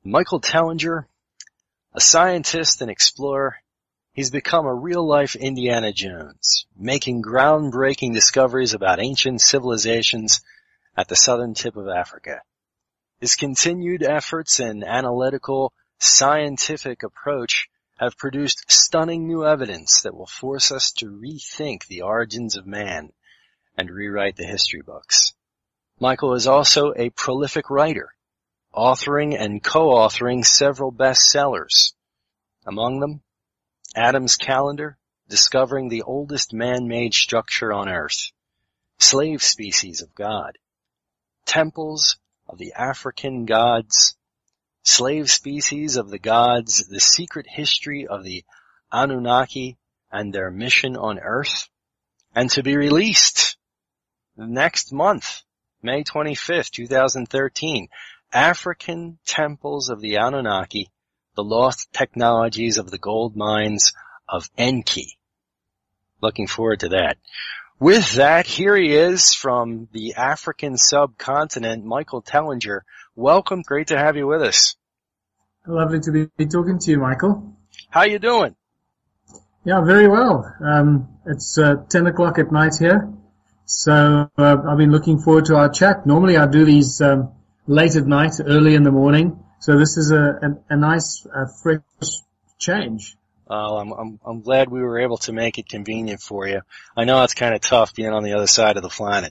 Michael Tellinger, a scientist and explorer, he's become a real-life Indiana Jones, making groundbreaking discoveries about ancient civilizations at the southern tip of Africa. His continued efforts and analytical, scientific approach have produced stunning new evidence that will force us to rethink the origins of man and rewrite the history books. Michael is also a prolific writer, authoring and co-authoring several bestsellers. Among them, Adam's Calendar, Discovering the Oldest Man-Made Structure on Earth, Slave Species of God, Temples of the African Gods, Slave Species of the Gods, The Secret History of the Anunnaki and Their Mission on Earth, and to be released next month, May 25th, 2013, African Temples of the Anunnaki, The Lost Technologies of the Gold Mines of Enki. Looking forward to that. With that, here he is from the African subcontinent, Michael Tellinger. Welcome. Great to have you with us. Lovely to be talking to you, Michael. How you doing? Yeah, very well. It's 10 o'clock at night here, so I've been looking forward to our chat. Normally I do these late at night, early in the morning, so this is a nice, fresh change. I'm glad we were able to make it convenient for you. I know it's kind of tough being on the other side of the planet.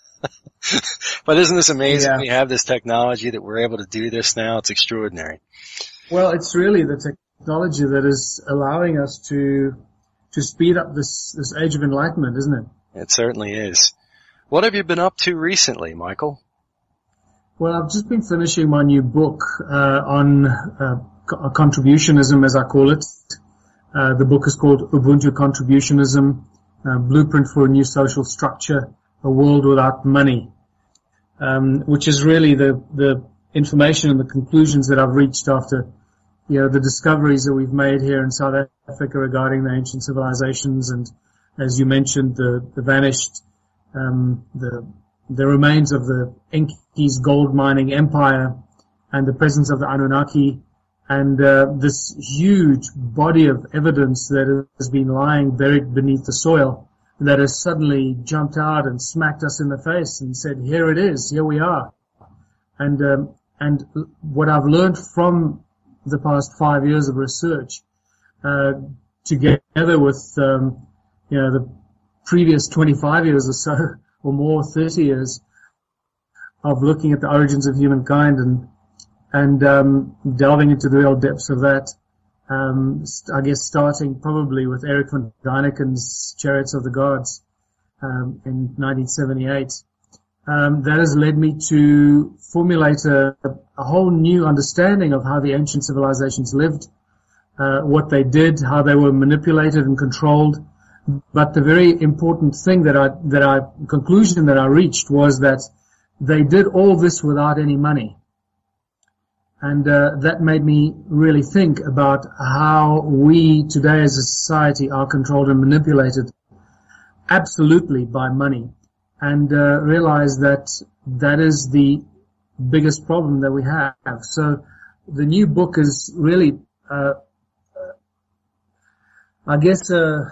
But isn't this amazing? Yeah. We have this technology that we're able to do this now. It's extraordinary. Well, it's really the technology that is allowing us to speed up this age of enlightenment, isn't it? It certainly is. What have you been up to recently, Michael? Well, I've just been finishing my new book on contributionism, as I call it. The book is called Ubuntu Contributionism, Blueprint for a New Social Structure, A World Without Money, which is really the information and the conclusions that I've reached after, the discoveries that we've made here in South Africa regarding the ancient civilizations and, as you mentioned, the vanished, the remains of the Enki's gold mining empire and the presence of the Anunnaki, and this huge body of evidence that has been lying buried beneath the soil that has suddenly jumped out and smacked us in the face and said, here it is, here we are. And what I've learned from the past 5 years of research, together with, the previous 25 years or so, or more, 30 years of looking at the origins of humankind and delving into the real depths of that. I guess starting probably with Eric von Däniken's Chariots of the Gods in 1978. That has led me to formulate a whole new understanding of how the ancient civilizations lived, what they did, how they were manipulated and controlled. But the very important thing conclusion that I reached was that they did all this without any money. And that made me really think about how we today as a society are controlled and manipulated absolutely by money, and realize that that is the biggest problem that we have. So the new book is really, I guess, a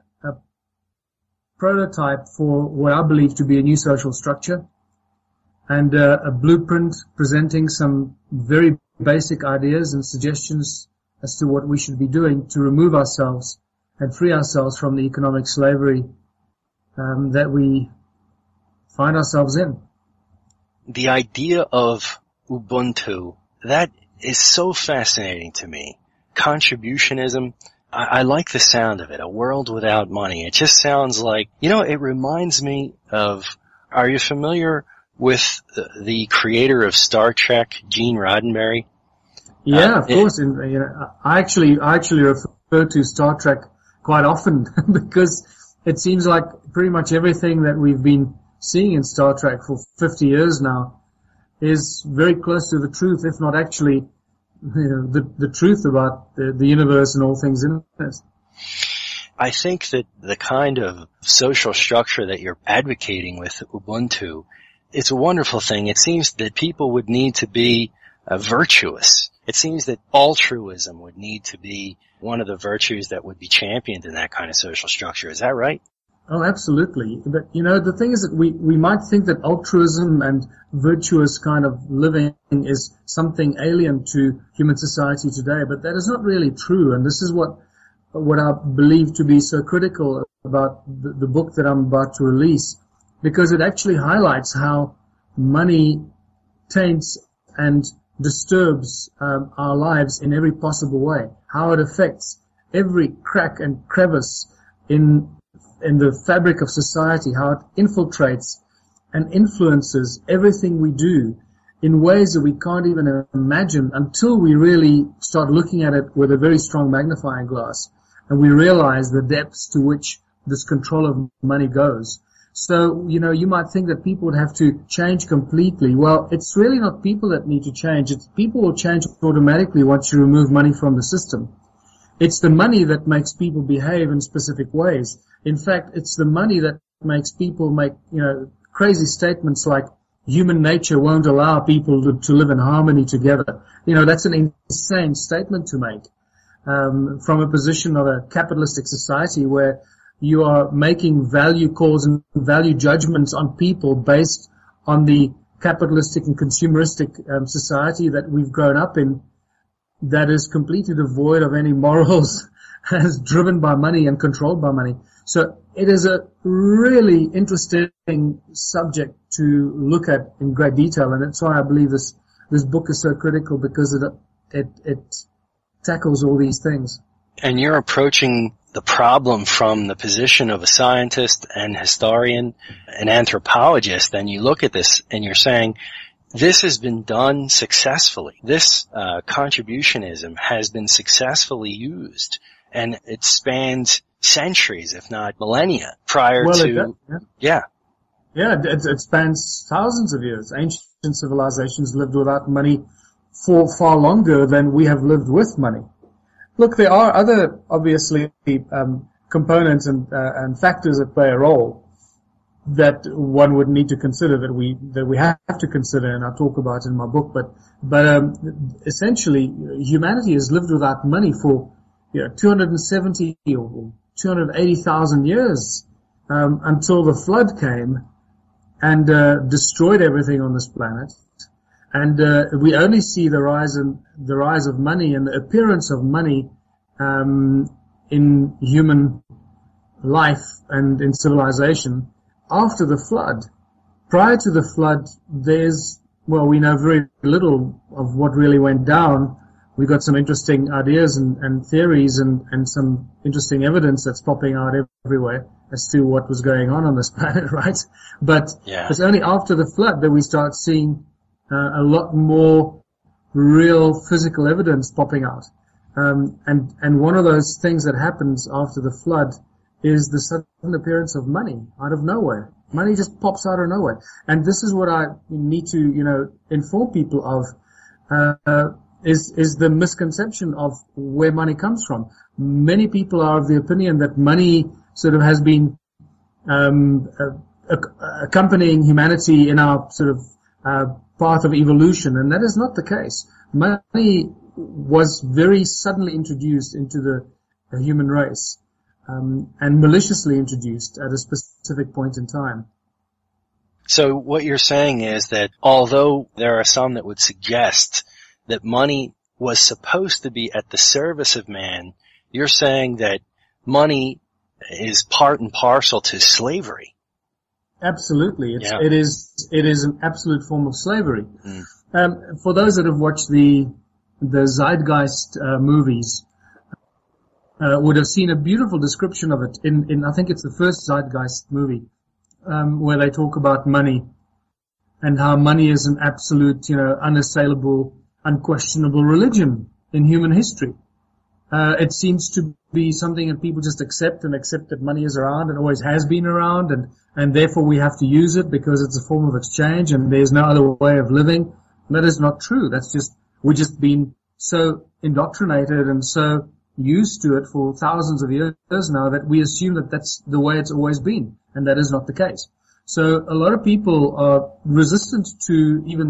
prototype for what I believe to be a new social structure, and a blueprint presenting some very basic ideas and suggestions as to what we should be doing to remove ourselves and free ourselves from the economic slavery that we find ourselves in. The idea of Ubuntu, that is so fascinating to me. Contributionism, I like the sound of it, a world without money. It just sounds like, it reminds me of, are you familiar with the creator of Star Trek, Gene Roddenberry? Yeah, of course. I actually refer to Star Trek quite often because it seems like pretty much everything that we've been seeing in Star Trek for 50 years now is very close to the truth, if not actually, the truth about the universe and all things in it. I think that the kind of social structure that you're advocating with Ubuntu, it's a wonderful thing. It seems that people would need to be virtuous. it seems that altruism would need to be one of the virtues that would be championed in that kind of social structure. Is that right? Oh, absolutely. But, the thing is that we might think that altruism and virtuous kind of living is something alien to human society today, but that is not really true. And this is what I believe to be so critical about the book that I'm about to release, because it actually highlights how money taints and disturbs our lives in every possible way, how it affects every crack and crevice in the fabric of society, how it infiltrates and influences everything we do in ways that we can't even imagine until we really start looking at it with a very strong magnifying glass and we realize the depths to which this control of money goes. So, you might think that people would have to change completely. Well, it's really not people that need to change. People will change automatically once you remove money from the system. It's the money that makes people behave in specific ways. In fact, it's the money that makes people make, crazy statements like human nature won't allow people to live in harmony together. That's an insane statement to make, from a position of a capitalistic society where you are making value calls and value judgments on people based on the capitalistic and consumeristic society that we've grown up in, that is completely devoid of any morals, is driven by money and controlled by money. So it is a really interesting subject to look at in great detail, and that's why I believe this book is so critical, because it tackles all these things. And you're approaching the problem from the position of a scientist and historian, an anthropologist, and you look at this and you're saying, this has been done successfully. This contributionism has been successfully used, and it spans centuries, if not millennia, prior to... Yeah, it spans thousands of years. Ancient civilizations lived without money for far longer than we have lived with money. Look, there are other, obviously, components and factors that play a role that one would need to consider, that we have to consider, and I talk about in my book. But essentially, humanity has lived without money for 270 or 280,000 years until the flood came and destroyed everything on this planet. And we only see the rise of money and the appearance of money in human life and in civilization after the flood. Prior to the flood, we know very little of what really went down. We got some interesting ideas and theories and some interesting evidence that's popping out everywhere as to what was going on this planet, right? But it's only after the flood that we start seeing a lot more real physical evidence popping out. And one of those things that happens after the flood is the sudden appearance of money out of nowhere. Money just pops out of nowhere. And this is what I need to, inform people of, is the misconception of where money comes from. Many people are of the opinion that money sort of has been, accompanying humanity in our sort of, path of evolution, and that is not the case. Money was very suddenly introduced into the human race, and maliciously introduced at a specific point in time. So what you're saying is that although there are some that would suggest that money was supposed to be at the service of man, you're saying that money is part and parcel to slavery. Absolutely. It is an absolute form of slavery. For those that have watched the Zeitgeist movies, would have seen a beautiful description of it in I think it's the first Zeitgeist movie, where they talk about money and how money is an absolute, unassailable, unquestionable religion in human history. It seems to be something that people just accept that money is around and always has been around, and therefore we have to use it because it's a form of exchange and there's no other way of living. That is not true. We've just been so indoctrinated and so used to it for thousands of years now that we assume that that's the way it's always been, and that is not the case. So a lot of people are resistant to even the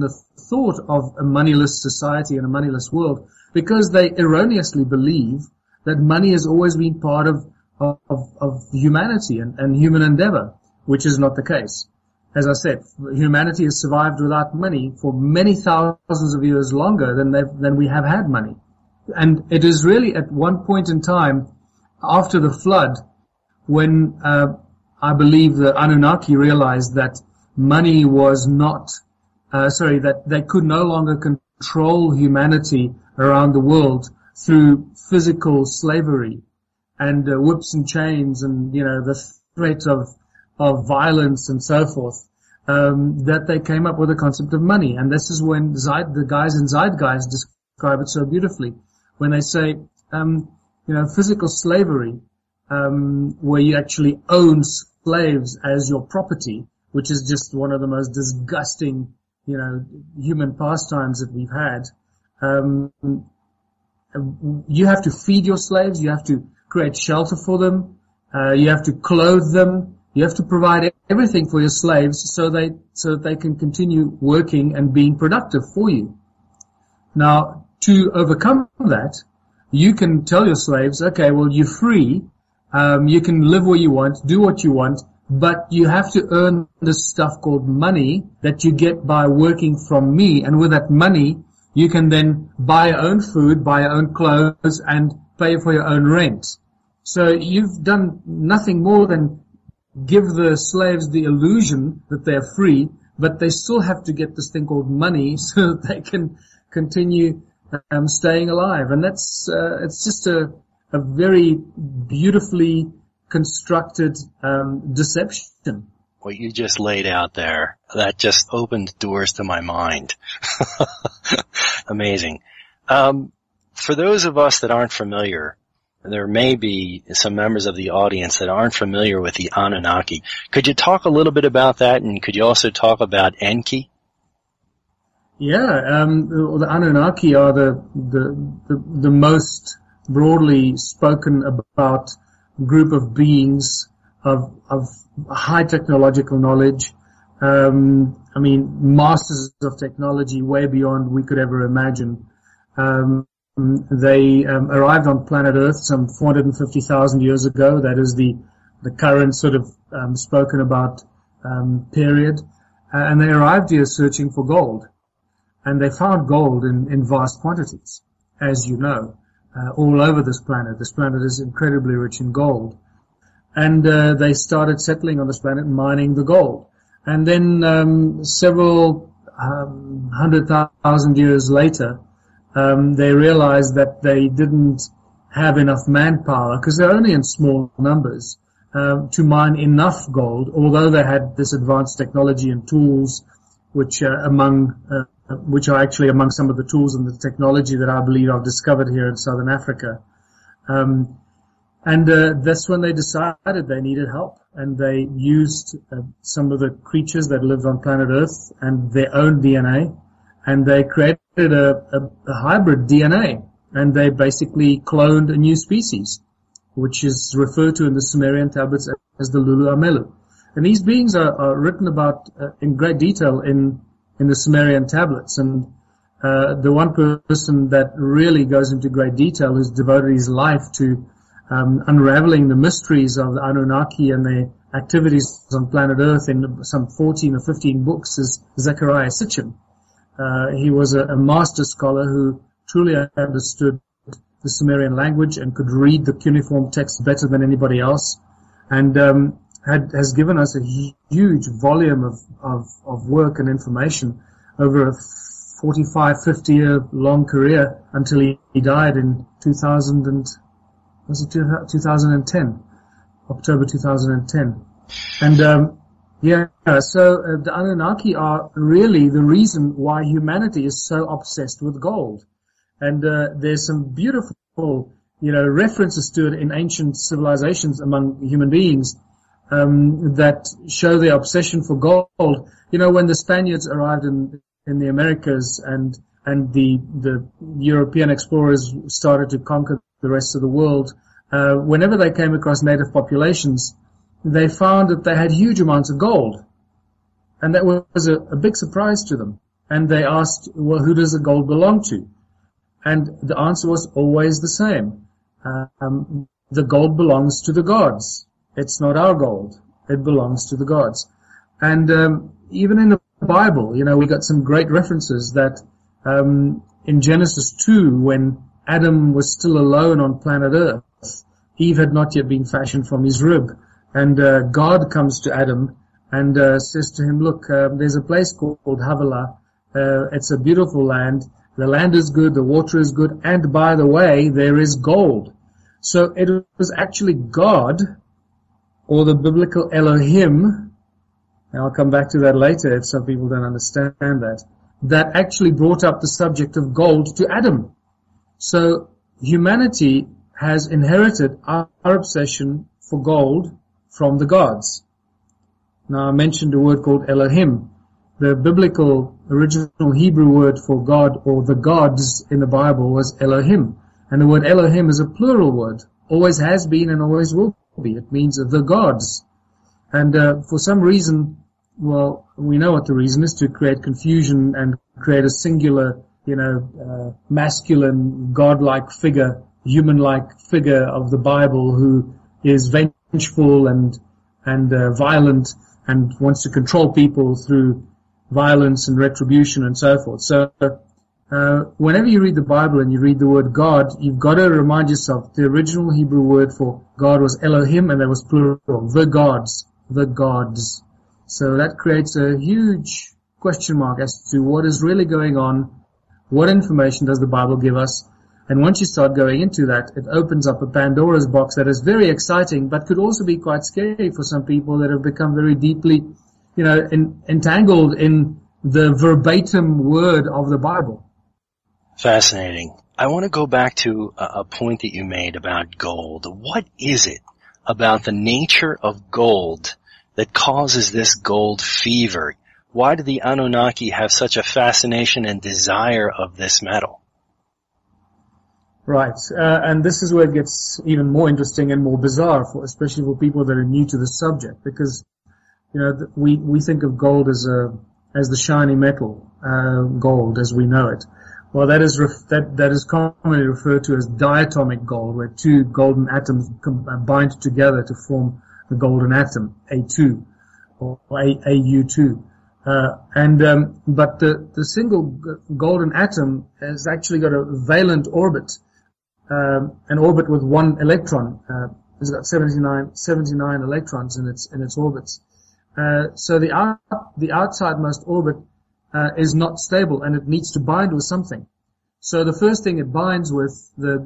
thought of a moneyless society and a moneyless world because they erroneously believe that money has always been part of humanity and human endeavor, which is not the case. As I said, humanity has survived without money for many thousands of years longer than we have had money. And it is really at one point in time after the flood when I believe the Anunnaki realized that money was that they could no longer control humanity around the world through physical slavery and whips and chains and, the threat of violence and so forth, that they came up with the concept of money. And this is when the guys in Zeitgeist describe it so beautifully when they say, physical slavery, where you actually own slaves as your property, which is just one of the most disgusting, human pastimes that we've had. You have to feed your slaves. You have to create shelter for them. You have to clothe them. You have to provide everything for your slaves so that they can continue working and being productive for you. Now, to overcome that, you can tell your slaves, okay, well, you're free. You can live where you want, do what you want, but you have to earn this stuff called money that you get by working from me. And with that money, you can then buy your own food, buy your own clothes, and pay for your own rent. So you've done nothing more than give the slaves the illusion that they're free, but they still have to get this thing called money so that they can continue staying alive. And that's it's just a very beautifully constructed deception. What you just laid out there, that just opened doors to my mind. Amazing. For those of us that aren't familiar, there may be some members of the audience that aren't familiar with the Anunnaki. Could you talk a little bit about that, and could you also talk about Enki? Yeah, the Anunnaki are the most broadly spoken about group of beings of high technological knowledge. Masters of technology way beyond we could ever imagine. They arrived on planet Earth some 450,000 years ago. That is the current sort of spoken about period. And they arrived here searching for gold. And they found gold in vast quantities, as you know, all over this planet. This planet is incredibly rich in gold. And they started settling on this planet and mining the gold. And then several 100,000 years later, they realized that they didn't have enough manpower, because they're only in small numbers, to mine enough gold, although they had this advanced technology and tools, which are actually among some of the tools and the technology that I believe I've discovered here in Southern Africa. That's when they decided they needed help, and they used some of the creatures that lived on planet Earth and their own DNA, and they created a hybrid DNA, and they basically cloned a new species, which is referred to in the Sumerian tablets as the Lulu Amelu. And these beings are written about in great detail in the Sumerian tablets. And the one person that really goes into great detail, who's devoted his life to unraveling the mysteries of the Anunnaki and their activities on planet Earth in some 14 or 15 books, is Zecharia Sitchin. He was a master scholar who truly understood the Sumerian language and could read the cuneiform text better than anybody else, and has given us a huge volume of work and information over a 45, 50 year long career until he died in 2010, October 2010. And so the Anunnaki are really the reason why humanity is so obsessed with gold. And there's some beautiful, references to it in ancient civilizations among human beings that show their obsession for gold. When the Spaniards arrived in the Americas and the European explorers started to conquer the rest of the world, whenever they came across native populations, they found that they had huge amounts of gold. And that was a big surprise to them. and they asked, well, who does the gold belong to? And the answer was always the same. The gold belongs to the gods. It's not our gold. It belongs to the gods. And even in the Bible, we got some great references that in Genesis 2, when Adam was still alone on planet Earth, Eve had not yet been fashioned from his rib. And God comes to Adam and says to him, look, there's a place called Havilah. It's a beautiful land. The land is good, the water is good, and by the way, there is gold. So it was actually God, or the biblical Elohim, and I'll come back to that later if some people don't understand that actually brought up the subject of gold to Adam. So humanity has inherited our obsession for gold from the gods. Now I mentioned a word called Elohim. The biblical original Hebrew word for God or the gods in the Bible was Elohim. And the word Elohim is a plural word. Always has been and always will be. It means the gods. And for some reason, well, we know what the reason is, to create confusion and create a singular, masculine, godlike figure, human-like figure of the Bible who is vengeful and violent and wants to control people through violence and retribution and so forth. So whenever you read the Bible and you read the word God, you've got to remind yourself the original Hebrew word for God was Elohim, and there was plural, the gods, the gods. So that creates a huge question mark as to what is really going on, what information does the Bible give us, and once you start going into that, it opens up a Pandora's box that is very exciting, but could also be quite scary for some people that have become very deeply entangled in the verbatim word of the Bible. Fascinating. I want to go back to a point that you made about gold. What is it about the nature of gold that causes this gold fever? Why do the Anunnaki have such a fascination and desire of this metal? Right, and this is where it gets even more interesting and more bizarre, especially for people that are new to the subject, because we think of gold as the shiny metal, gold as we know it. Well, that is commonly referred to as diatomic gold, where two golden atoms bind together to form the golden atom, A2 or AU2. But the single golden atom has actually got a valent orbit, an orbit with one electron. It's got 79 electrons in its orbits. So the outsidemost orbit is not stable, and it needs to bind with something. So the first thing it binds with, the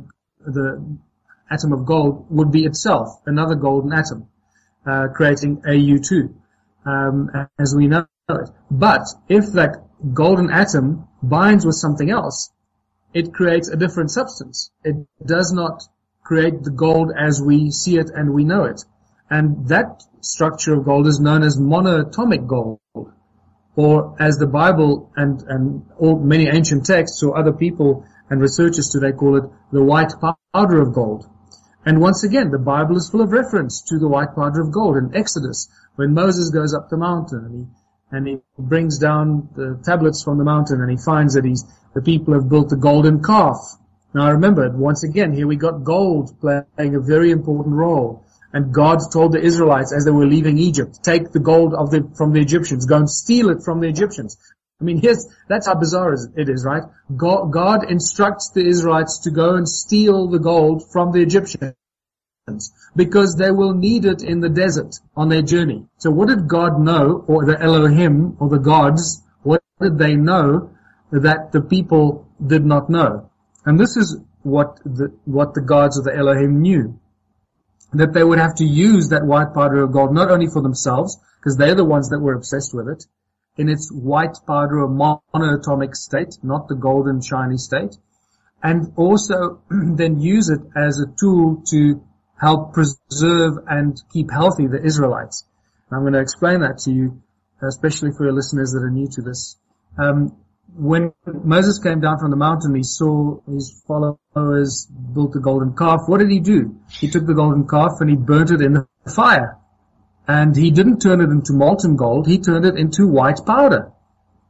atom of gold, would be itself, another golden atom, creating AU2, as we know it. But if that golden atom binds with something else, it creates a different substance. It does not create the gold as we see it and we know it. And that structure of gold is known as monoatomic gold, or as the Bible and many ancient texts or other people and researchers today call it, the white powder of gold. And once again, the Bible is full of reference to the white powder of gold. In Exodus, when Moses goes up the mountain and he brings down the tablets from the mountain, and he finds that the people have built a golden calf. Now remember, once again, here we got gold playing a very important role. And God told the Israelites as they were leaving Egypt, take the gold from the Egyptians, go and steal it from the Egyptians. I mean, that's how bizarre it is, right? God instructs the Israelites to go and steal the gold from the Egyptians because they will need it in the desert on their journey. So what did God know, or the Elohim, or the gods, what did they know that the people did not know? And this is what the gods of the Elohim knew. That they would have to use that white powder of gold not only for themselves, because they're the ones that were obsessed with it, in its white powder or monoatomic state, not the golden shiny state, and also then use it as a tool to help preserve and keep healthy the Israelites. And I'm going to explain that to you, especially for your listeners that are new to this. When Moses came down from the mountain, he saw his followers built a golden calf. What did he do? He took the golden calf and he burnt it in the fire. And he didn't turn it into molten gold, he turned it into white powder.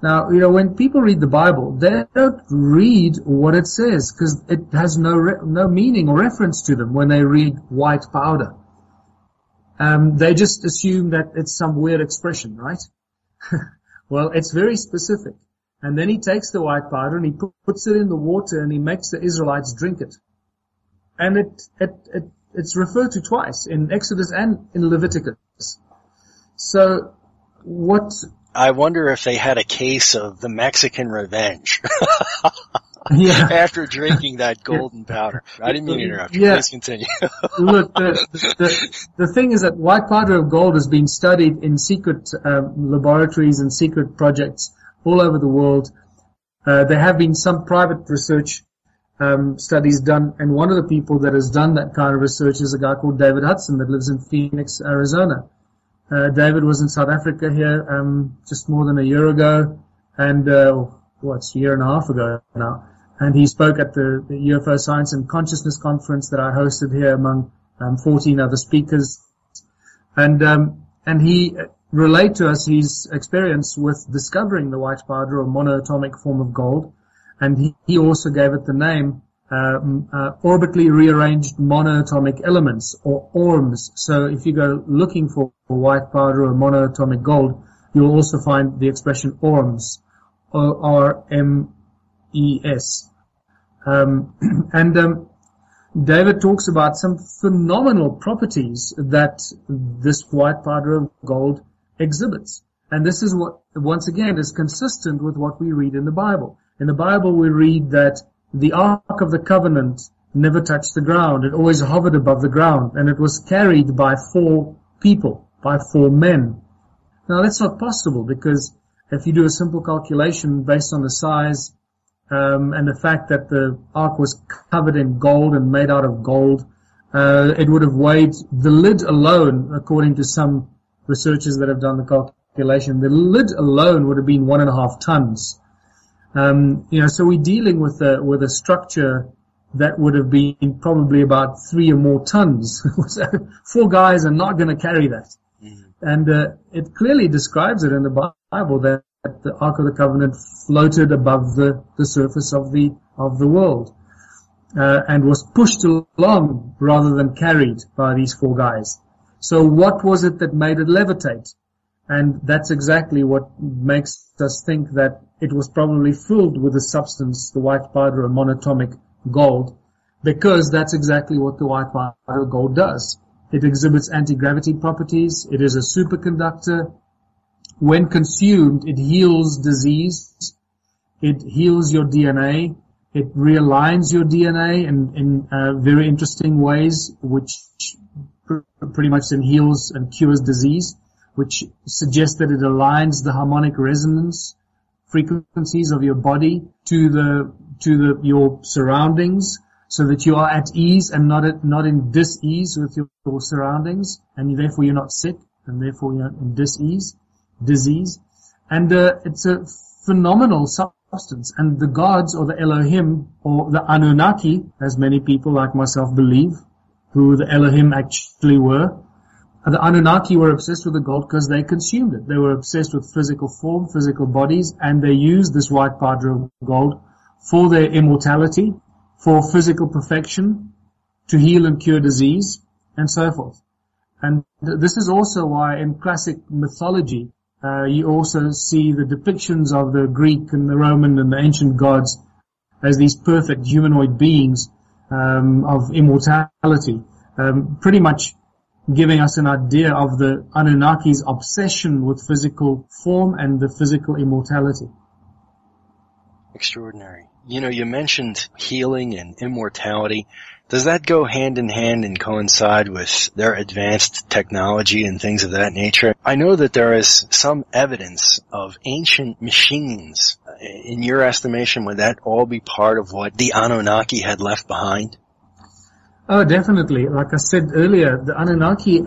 Now, when people read the Bible, they don't read what it says because it has no meaning or reference to them when they read white powder. They just assume that it's some weird expression, right? Well, it's very specific. And then he takes the white powder and he puts it in the water and he makes the Israelites drink it. And it's referred to twice in Exodus and in Leviticus. So I wonder if they had a case of the Mexican revenge. Yeah. After drinking that golden powder. I didn't mean to interrupt you. Yeah. Please continue. Look, the thing is that white powder of gold has been studied in secret laboratories and secret projects all over the world. There have been some private research studies done, and one of the people that has done that kind of research is a guy called David Hudson that lives in Phoenix, Arizona. David was in South Africa here just more than a year ago, and it's a year and a half ago now. And he spoke at the UFO Science and Consciousness Conference that I hosted here among 14 other speakers. And he relayed to us his experience with discovering the white powder or monoatomic form of gold. And he also gave it the name orbitally rearranged monoatomic elements, or ORMs. So if you go looking for white powder or monoatomic gold, you'll also find the expression ORMs, ORMES. David talks about some phenomenal properties that this white powder of gold exhibits. And this is what, once again, is consistent with what we read in the Bible. In the Bible, we read that the Ark of the Covenant never touched the ground. It always hovered above the ground, and it was carried by 4 people, by 4 men. Now, that's not possible, because if you do a simple calculation based on the size and the fact that the Ark was covered in gold and made out of gold, it would have weighed, the lid alone, according to some researchers that have done the calculation, the lid alone would have been 1.5 tons. So we're dealing with a structure that would have been probably about 3 or more tons. So 4 guys are not going to carry that. Mm-hmm. And it clearly describes it in the Bible that the Ark of the Covenant floated above the surface of the world, and was pushed along rather than carried by these 4 guys. So what was it that made it levitate? And that's exactly what makes us think that it was probably filled with a substance, the white powder or monatomic gold, because that's exactly what the white powder gold does. It exhibits anti-gravity properties. It is a superconductor. When consumed, it heals disease. It heals your DNA. It realigns your DNA in very interesting ways, which pretty much then heals and cures disease, which suggests that it aligns the harmonic resonance frequencies of your body to your surroundings, so that you are at ease and not in dis-ease with your surroundings, and therefore you're not sick, and therefore you're not in disease. And it's a phenomenal substance. And the gods, or the Elohim, or the Anunnaki, as many people like myself believe, who the Elohim actually were, the Anunnaki were obsessed with the gold because they consumed it. They were obsessed with physical form, physical bodies, and they used this white powder of gold for their immortality, for physical perfection, to heal and cure disease, and so forth. And this is also why in classic mythology, you also see the depictions of the Greek and the Roman and the ancient gods as these perfect humanoid beings of immortality, pretty much giving us an idea of the Anunnaki's obsession with physical form and the physical immortality. Extraordinary. You mentioned healing and immortality. Does that go hand in hand and coincide with their advanced technology and things of that nature? I know that there is some evidence of ancient machines. In your estimation, would that all be part of what the Anunnaki had left behind? Oh, definitely. Like I said earlier, the Anunnaki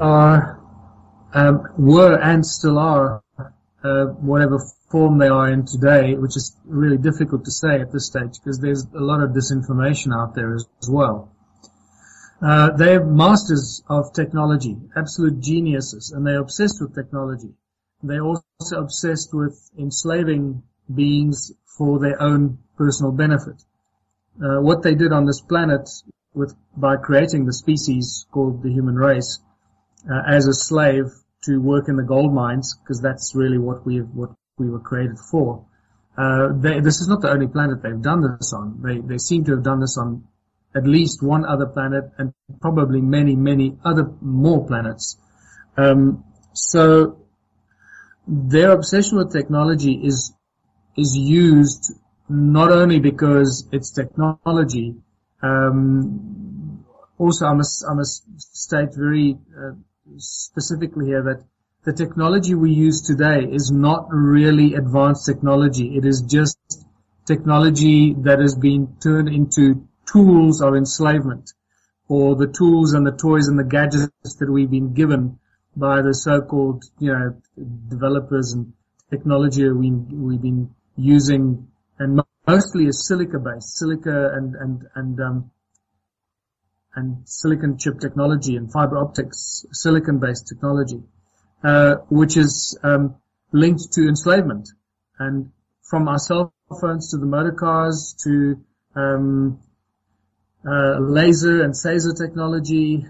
were and still are, whatever form they are in today, which is really difficult to say at this stage because there's a lot of disinformation out there as well. They're masters of technology, absolute geniuses, and they're obsessed with technology. They're also obsessed with enslaving beings for their own personal benefit. What they did on this planet by creating the species called the human race, as a slave to work in the gold mines, because that's really what we were created for. This is not the only planet they've done this on. They seem to have done this on at least one other planet and probably many, many more planets. So their obsession with technology is used not only because it's technology. Also, I must state very specifically here that the technology we use today is not really advanced technology. It is just technology that has been turned into tools of enslavement, or the tools and the toys and the gadgets that we've been given by the so-called, developers and technology we've been using, and mostly is silica-based, and silicon chip technology and fiber optics, silicon-based technology, which is linked to enslavement. And from our cell phones to the motor cars to laser and phaser technology,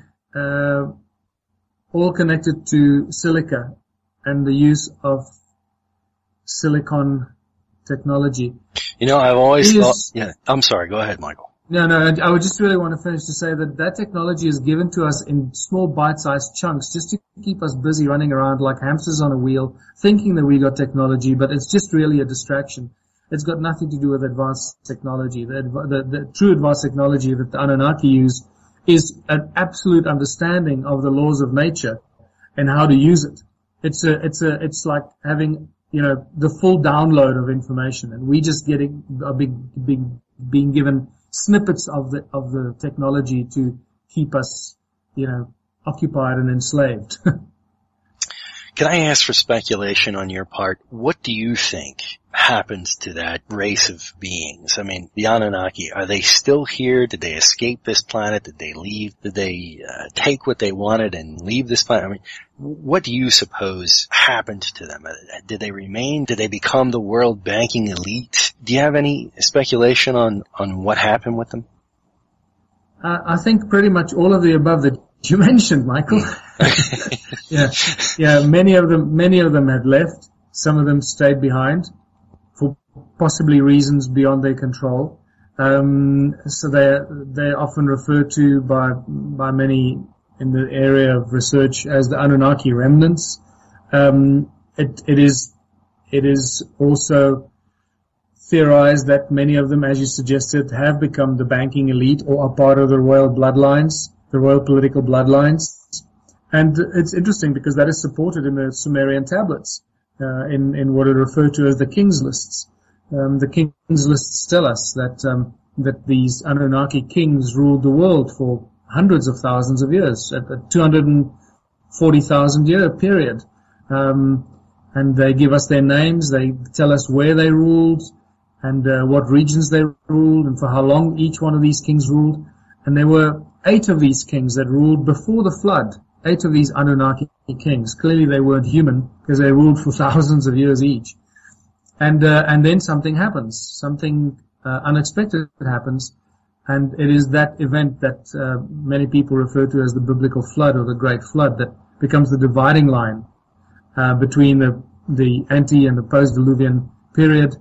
all connected to silica and the use of silicon technology. I've always thought, I'm sorry, go ahead, Michael. No, I would just really want to finish to say that technology is given to us in small bite-sized chunks just to keep us busy running around like hamsters on a wheel, thinking that we got technology, but it's just really a distraction. It's got nothing to do with advanced technology. The true advanced technology that the Anunnaki use is an absolute understanding of the laws of nature and how to use it. It's like having, the full download of information, and we just getting being given snippets of the technology to keep us, occupied and enslaved. Can I ask for speculation on your part? What do you think happens to that race of beings? I mean, the Anunnaki, are they still here? Did they escape this planet? Did they leave? Did they take what they wanted and leave this planet? I mean, what do you suppose happened to them? Did they remain? Did they become the world banking elite? Do you have any speculation on what happened with them? I think pretty much all of the above that you mentioned, Michael. Yeah. Many of them had left. Some of them stayed behind for possibly reasons beyond their control. So they're often referred to by many in the area of research as the Anunnaki remnants. It is also theorized that many of them, as you suggested, have become the banking elite or are part of the royal bloodlines, the royal political bloodlines. And it's interesting because that is supported in the Sumerian tablets, in what are referred to as the king's lists. The king's lists tell us that these Anunnaki kings ruled the world for hundreds of thousands of years, at a 240,000 year period. And they give us their names, they tell us where they ruled, and what regions they ruled, and for how long each one of these kings ruled. And there were 8 of these kings that ruled before the flood, 8 of these Anunnaki kings. Clearly they weren't human, because they ruled for thousands of years each. And then something happens, something unexpected happens, and it is that event that many people refer to as the biblical flood or the Great Flood that becomes the dividing line between the ante and the post-diluvian period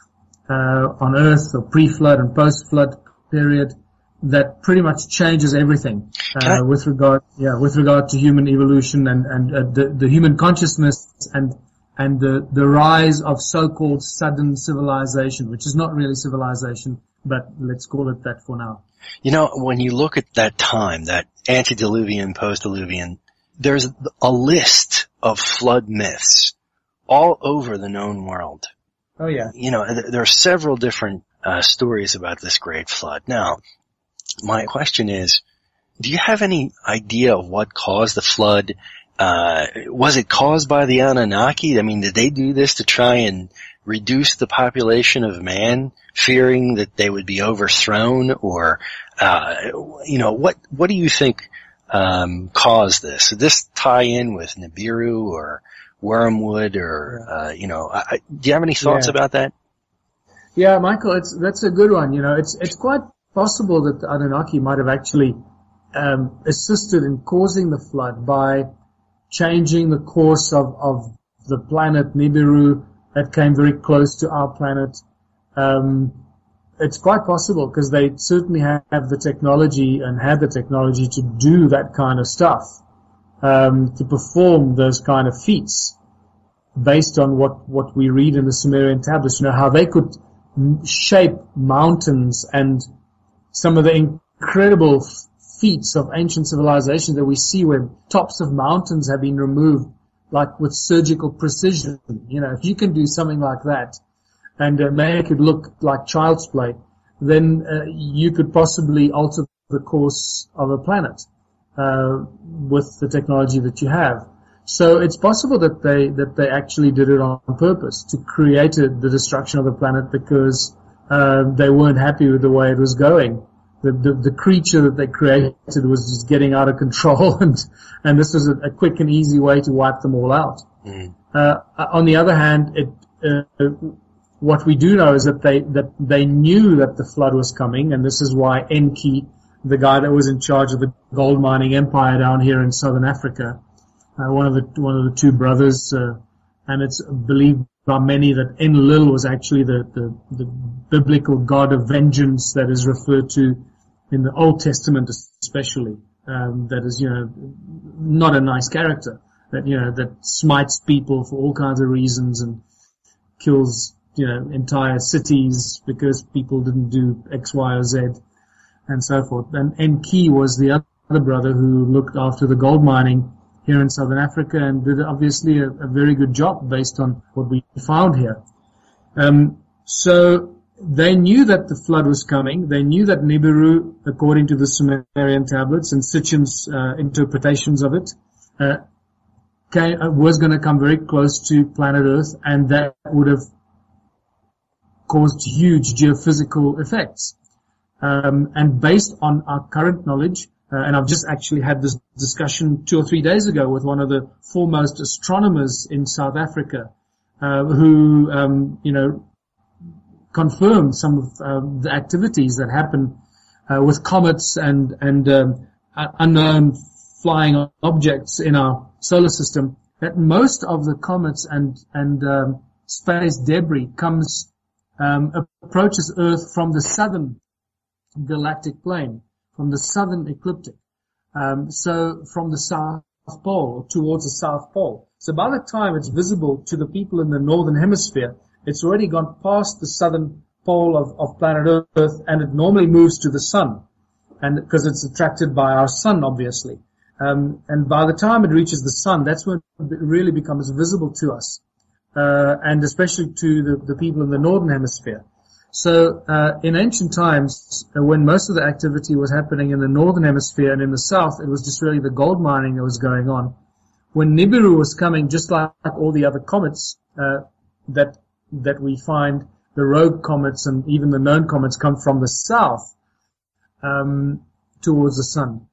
on Earth, or pre-flood and post-flood period, that pretty much changes everything with regard to human evolution and the human consciousness and the rise of so-called sudden civilization, which is not really civilization, but let's call it that for now. When you look at that time, that antediluvian, post-diluvian, there's a list of flood myths all over the known world. Oh yeah. There are several different stories about this great flood. Now, my question is, do you have any idea of what caused the flood? Was it caused by the Anunnaki? I mean, did they do this to try and reduce the population of man, fearing that they would be overthrown? Or, what do you think caused this? Did this tie in with Nibiru or Wormwood or, do you have any thoughts about that? Yeah, Michael, that's a good one. It's quite possible that the Anunnaki might have actually assisted in causing the flood by changing the course of the planet Nibiru that came very close to our planet. It's quite possible because they certainly have the technology and had the technology to do that kind of stuff, to perform those kind of feats based on what we read in the Sumerian tablets. How they could shape mountains and some of the incredible feats of ancient civilizations that we see where tops of mountains have been removed like with surgical precision. If you can do something like that and make it look like child's play, then you could possibly alter the course of a planet with the technology that you have. So it's possible that they actually did it on purpose to create the destruction of the planet because they weren't happy with the way it was going. The creature that they created was just getting out of control, and this was a quick and easy way to wipe them all out. On the other hand, what we do know is that they knew that the flood was coming, and this is why Enki, the guy that was in charge of the gold mining empire down here in southern Africa, one of the two brothers, and it's believed by many that Enlil was actually the biblical god of vengeance that is referred to in the Old Testament especially, that is, not a nice character, that smites people for all kinds of reasons and kills, entire cities because people didn't do X, Y, or Z and so forth. And Enki was the other brother who looked after the gold mining here in southern Africa and did obviously a very good job based on what we found here. So they knew that the flood was coming. They knew that Nibiru, according to the Sumerian tablets and Sitchin's interpretations of it, was going to come very close to planet Earth, and that would have caused huge geophysical effects. And based on our current knowledge, and I've just actually had this discussion 2 or 3 days ago with one of the foremost astronomers in South Africa, who, confirmed some of the activities that happen with comets and unknown flying objects in our solar system, that most of the comets and space debris approaches Earth from the southern galactic plane, from the southern ecliptic. So from the South Pole, towards the South Pole. So by the time it's visible to the people in the northern hemisphere, it's already gone past the southern pole of planet Earth, and it normally moves to the sun, and because it's attracted by our sun, obviously. And by the time it reaches the sun, that's when it really becomes visible to us, and especially to the people in the northern hemisphere. So in ancient times, when most of the activity was happening in the northern hemisphere and in the south, it was just really the gold mining that was going on. When Nibiru was coming, just like all the other comets that we find, the rogue comets and even the known comets come from the south towards the sun.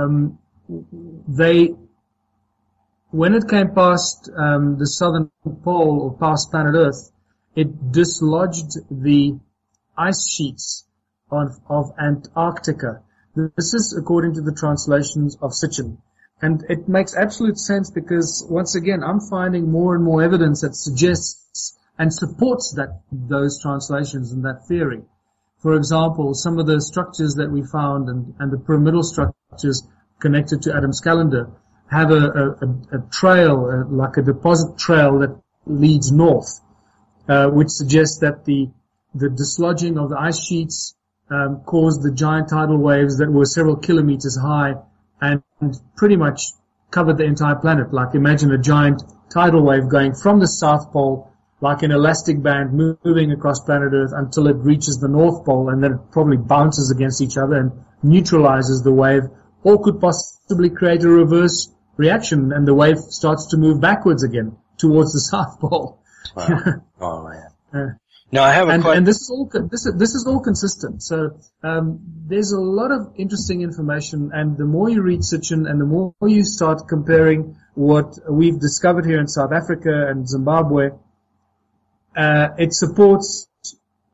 When it came past the southern pole or past planet Earth, it dislodged the ice sheets of Antarctica. This is according to the translations of Sitchin. And it makes absolute sense because, once again, I'm finding more and more evidence that suggests and supports those translations and that theory. For example, some of the structures that we found and the pyramidal structures connected to Adam's calendar have a trail, like a deposit trail that leads north, which suggests that the dislodging of the ice sheets caused the giant tidal waves that were several kilometers high and pretty much covered the entire planet. Like, imagine a giant tidal wave going from the South Pole like an elastic band moving across planet Earth until it reaches the North Pole, and then it probably bounces against each other and neutralizes the wave, or could possibly create a reverse reaction and the wave starts to move backwards again towards the South Pole. Wow. Oh man. Now I have and this is all consistent. So there's a lot of interesting information, and the more you read Sitchin and the more you start comparing what we've discovered here in South Africa and Zimbabwe, it supports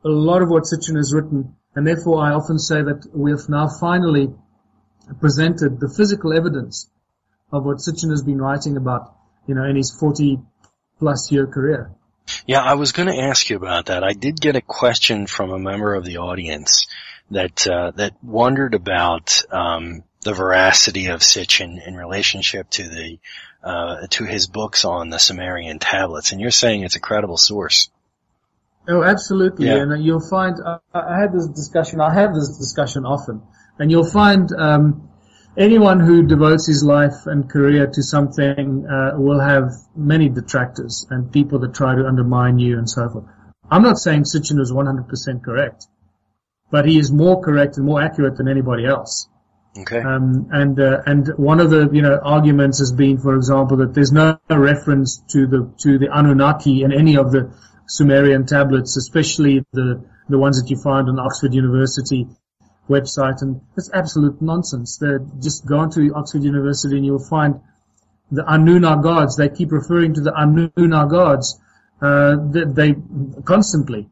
a lot of what Sitchin has written, and therefore I often say that we have now finally presented the physical evidence of what Sitchin has been writing about, in his 40-plus year career. Yeah, I was going to ask you about that. I did get a question from a member of the audience that wondered about the veracity of Sitchin in relationship to to his books on the Sumerian tablets, and you're saying it's a credible source. Oh, absolutely. Yeah. And you'll find, I have this discussion often, and you'll find anyone who devotes his life and career to something will have many detractors and people that try to undermine you and so forth. I'm not saying Sitchin is 100% correct, but he is more correct and more accurate than anybody else. Okay. And one of the, arguments has been, for example, that there's no reference to the Anunnaki in any of the Sumerian tablets, especially the ones that you find on Oxford University website, and it's absolute nonsense. Just go onto Oxford University and you'll find the Anunna gods. They keep referring to the Anunna gods, they constantly.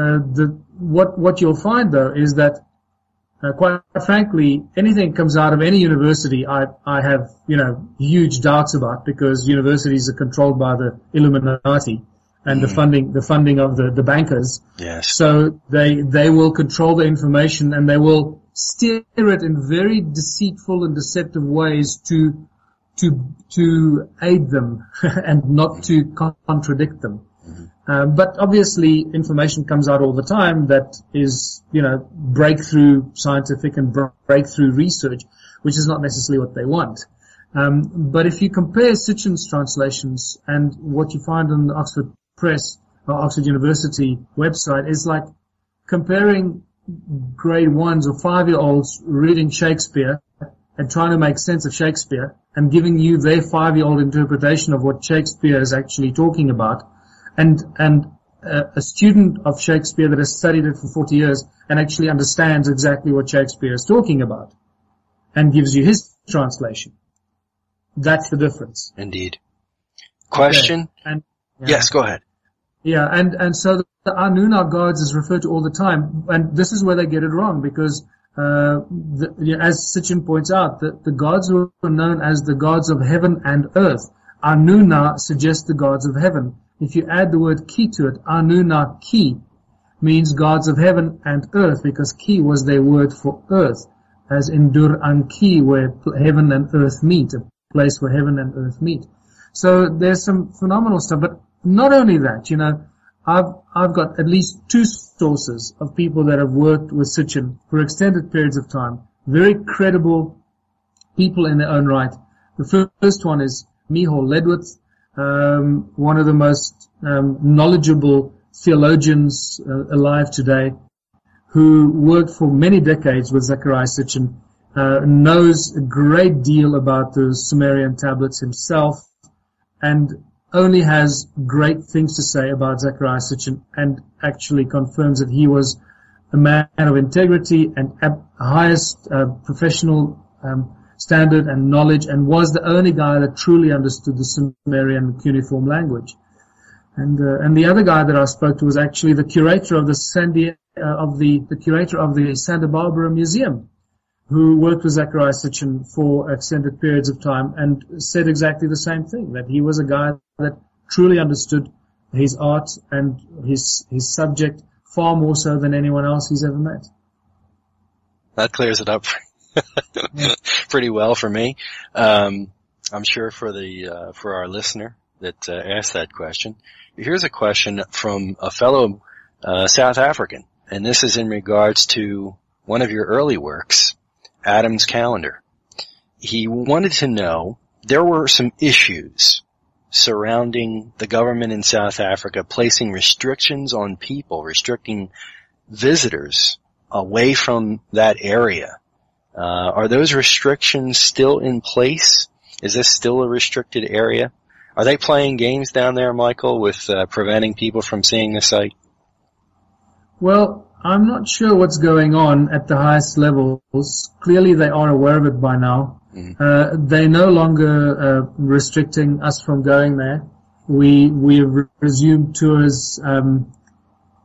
What you'll find though is that, quite frankly, anything comes out of any university, I have, huge doubts about, because universities are controlled by the Illuminati and the funding of the bankers. Yes. So they will control the information and they will steer it in very deceitful and deceptive ways to aid them and not to contradict them. But obviously information comes out all the time that is, breakthrough scientific and breakthrough research, which is not necessarily what they want. But if you compare Sitchin's translations and what you find on the Oxford Press or Oxford University website, is like comparing grade 1s or 5-year-olds reading Shakespeare and trying to make sense of Shakespeare and giving you their 5-year-old interpretation of what Shakespeare is actually talking about, and a student of Shakespeare that has studied it for 40 years and actually understands exactly what Shakespeare is talking about and gives you his translation. That's the difference. Indeed. Question? Okay. Yes, go ahead. Yeah, and so the Anunna gods is referred to all the time, and this is where they get it wrong, because as Sitchin points out, the gods were known as the gods of heaven and earth. Anunna suggests the gods of heaven. If you add the word ki to it, Anunna ki means gods of heaven and earth, because ki was their word for earth, as in Dur an ki, where heaven and earth meet, a place where heaven and earth meet. So there's some phenomenal stuff, but not only that, I've got at least 2 sources of people that have worked with Sitchin for extended periods of time, very credible people in their own right. The first one is Micheál Ledwith, one of the most knowledgeable theologians alive today, who worked for many decades with Zecharia Sitchin, knows a great deal about the Sumerian tablets himself, and only has great things to say about Zecharia Sitchin, and actually confirms that he was a man of integrity and highest professional standard and knowledge, and was the only guy that truly understood the Sumerian cuneiform language. And the other guy that I spoke to was actually the curator of the curator of the Santa Barbara Museum, who worked with Zecharia Sitchin for extended periods of time, and said exactly the same thing, that he was a guy that truly understood his art and his subject far more so than anyone else he's ever met. That clears it up pretty well for me. I'm sure for our listener that asked that question. Here's a question from a fellow South African, and this is in regards to one of your early works, Adam's Calendar. He wanted to know, there were some issues surrounding the government in South Africa placing restrictions on people, restricting visitors away from that area. Are those restrictions still in place? Is this still a restricted area? Are they playing games down there, Michael, with preventing people from seeing the site? Well, I'm not sure what's going on at the highest levels. Clearly they are aware of it by now. They're no longer restricting us from going there. We resumed tours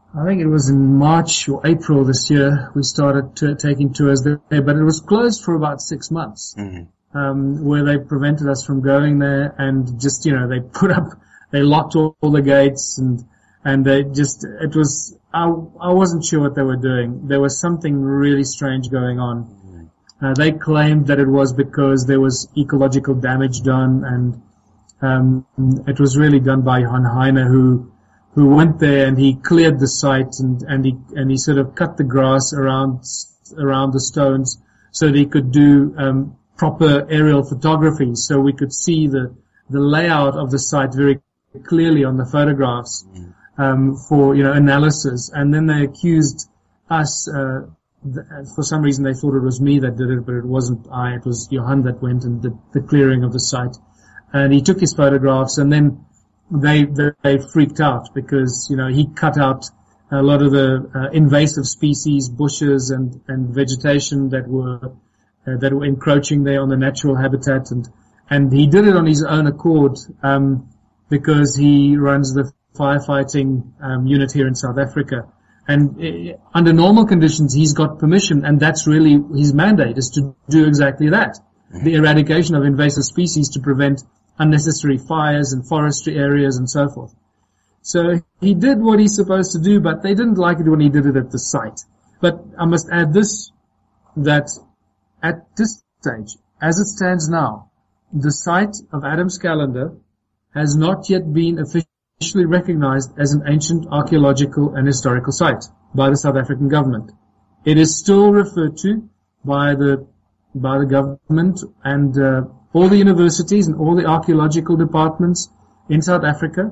I think it was in March or April this year we started taking tours there, but it was closed for about 6 months, where they prevented us from going there, and just, they locked all the gates, and they just, it was, I wasn't sure what they were doing. There was something really strange going on. They claimed that it was because there was ecological damage done, and it was really done by Johann Heine, who went there and he cleared the site and he sort of cut the grass around the stones so that he could do proper aerial photography, so we could see the layout of the site very clearly on the photographs for analysis. And then they accused us. For some reason they thought it was me that did it, but it wasn't I. It was Johann that went and did the clearing of the site. And he took his photographs, and then they freaked out because, he cut out a lot of the invasive species, bushes and vegetation that were encroaching there on the natural habitat, and he did it on his own accord, because he runs the firefighting unit here in South Africa. And under normal conditions, he's got permission, and that's really his mandate, is to do exactly that. The eradication of invasive species to prevent unnecessary fires in forestry areas and so forth. So he did what he's supposed to do, but they didn't like it when he did it at the site. But I must add this, that at this stage, as it stands now, the site of Adamscalender has not yet been officially recognized as an ancient archaeological and historical site by the South African government. It is still referred to by the government and all the universities and all the archaeological departments in South Africa.